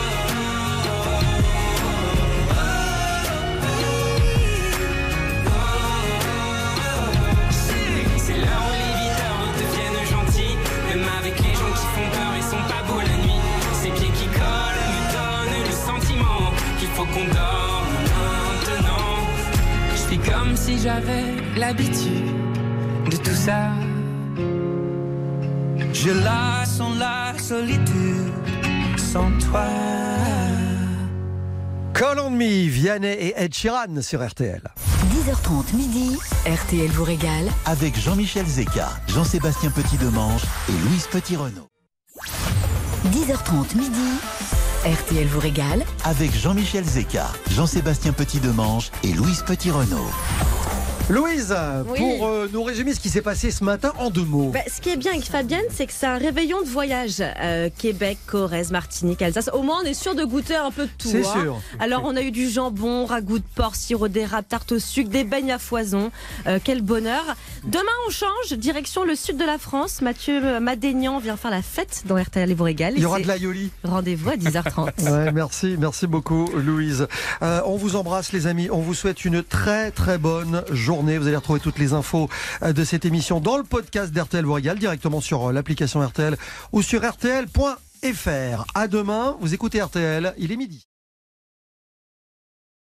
c'est là où les videurs deviennent gentils. Même avec les gens qui font peur, ils sont pas beaux la nuit. Ces pieds qui collent me donnent le sentiment qu'il faut qu'on dorme maintenant. Je fais comme si j'avais l'habitude de tout ça. Je la sens la solitude sans toi. Call on me, Vianney et Ed Sheeran sur R T L. dix heures trente midi, R T L vous régale. Avec Jean-Michel Zeka, Jean-Sébastien Petit-Demange et Louise Petit-Renaud. dix heures trente midi, R T L vous régale. Avec Jean-Michel Zeka, Jean-Sébastien Petit-Demange et Louise Petit-Renaud. Louise, Oui. pour euh, nous résumer ce qui s'est passé ce matin en deux mots. Bah, ce qui est bien avec Fabienne, c'est que c'est un réveillon de voyage. Euh, Québec, Corrèze, Martinique, Alsace. Au moins, on est sûr de goûter un peu de tout. C'est hein. sûr. Alors, on a eu du jambon, ragoût de porc, sirop d'érable, tarte au sucre, des beignes à foison. Euh, quel bonheur. Demain, on change. Direction le sud de la France. Mathieu Madénian vient faire la fête dans R T L et vous régale. Il y aura C'est de l'aioli. Rendez-vous à dix heures trente. Ouais, merci, merci beaucoup Louise. Euh, on vous embrasse les amis, on vous souhaite une très très bonne journée. Vous allez retrouver toutes les infos de cette émission dans le podcast d'R T L vous régale, directement sur l'application R T L ou sur R T L point F R. À demain, vous écoutez R T L, il est midi.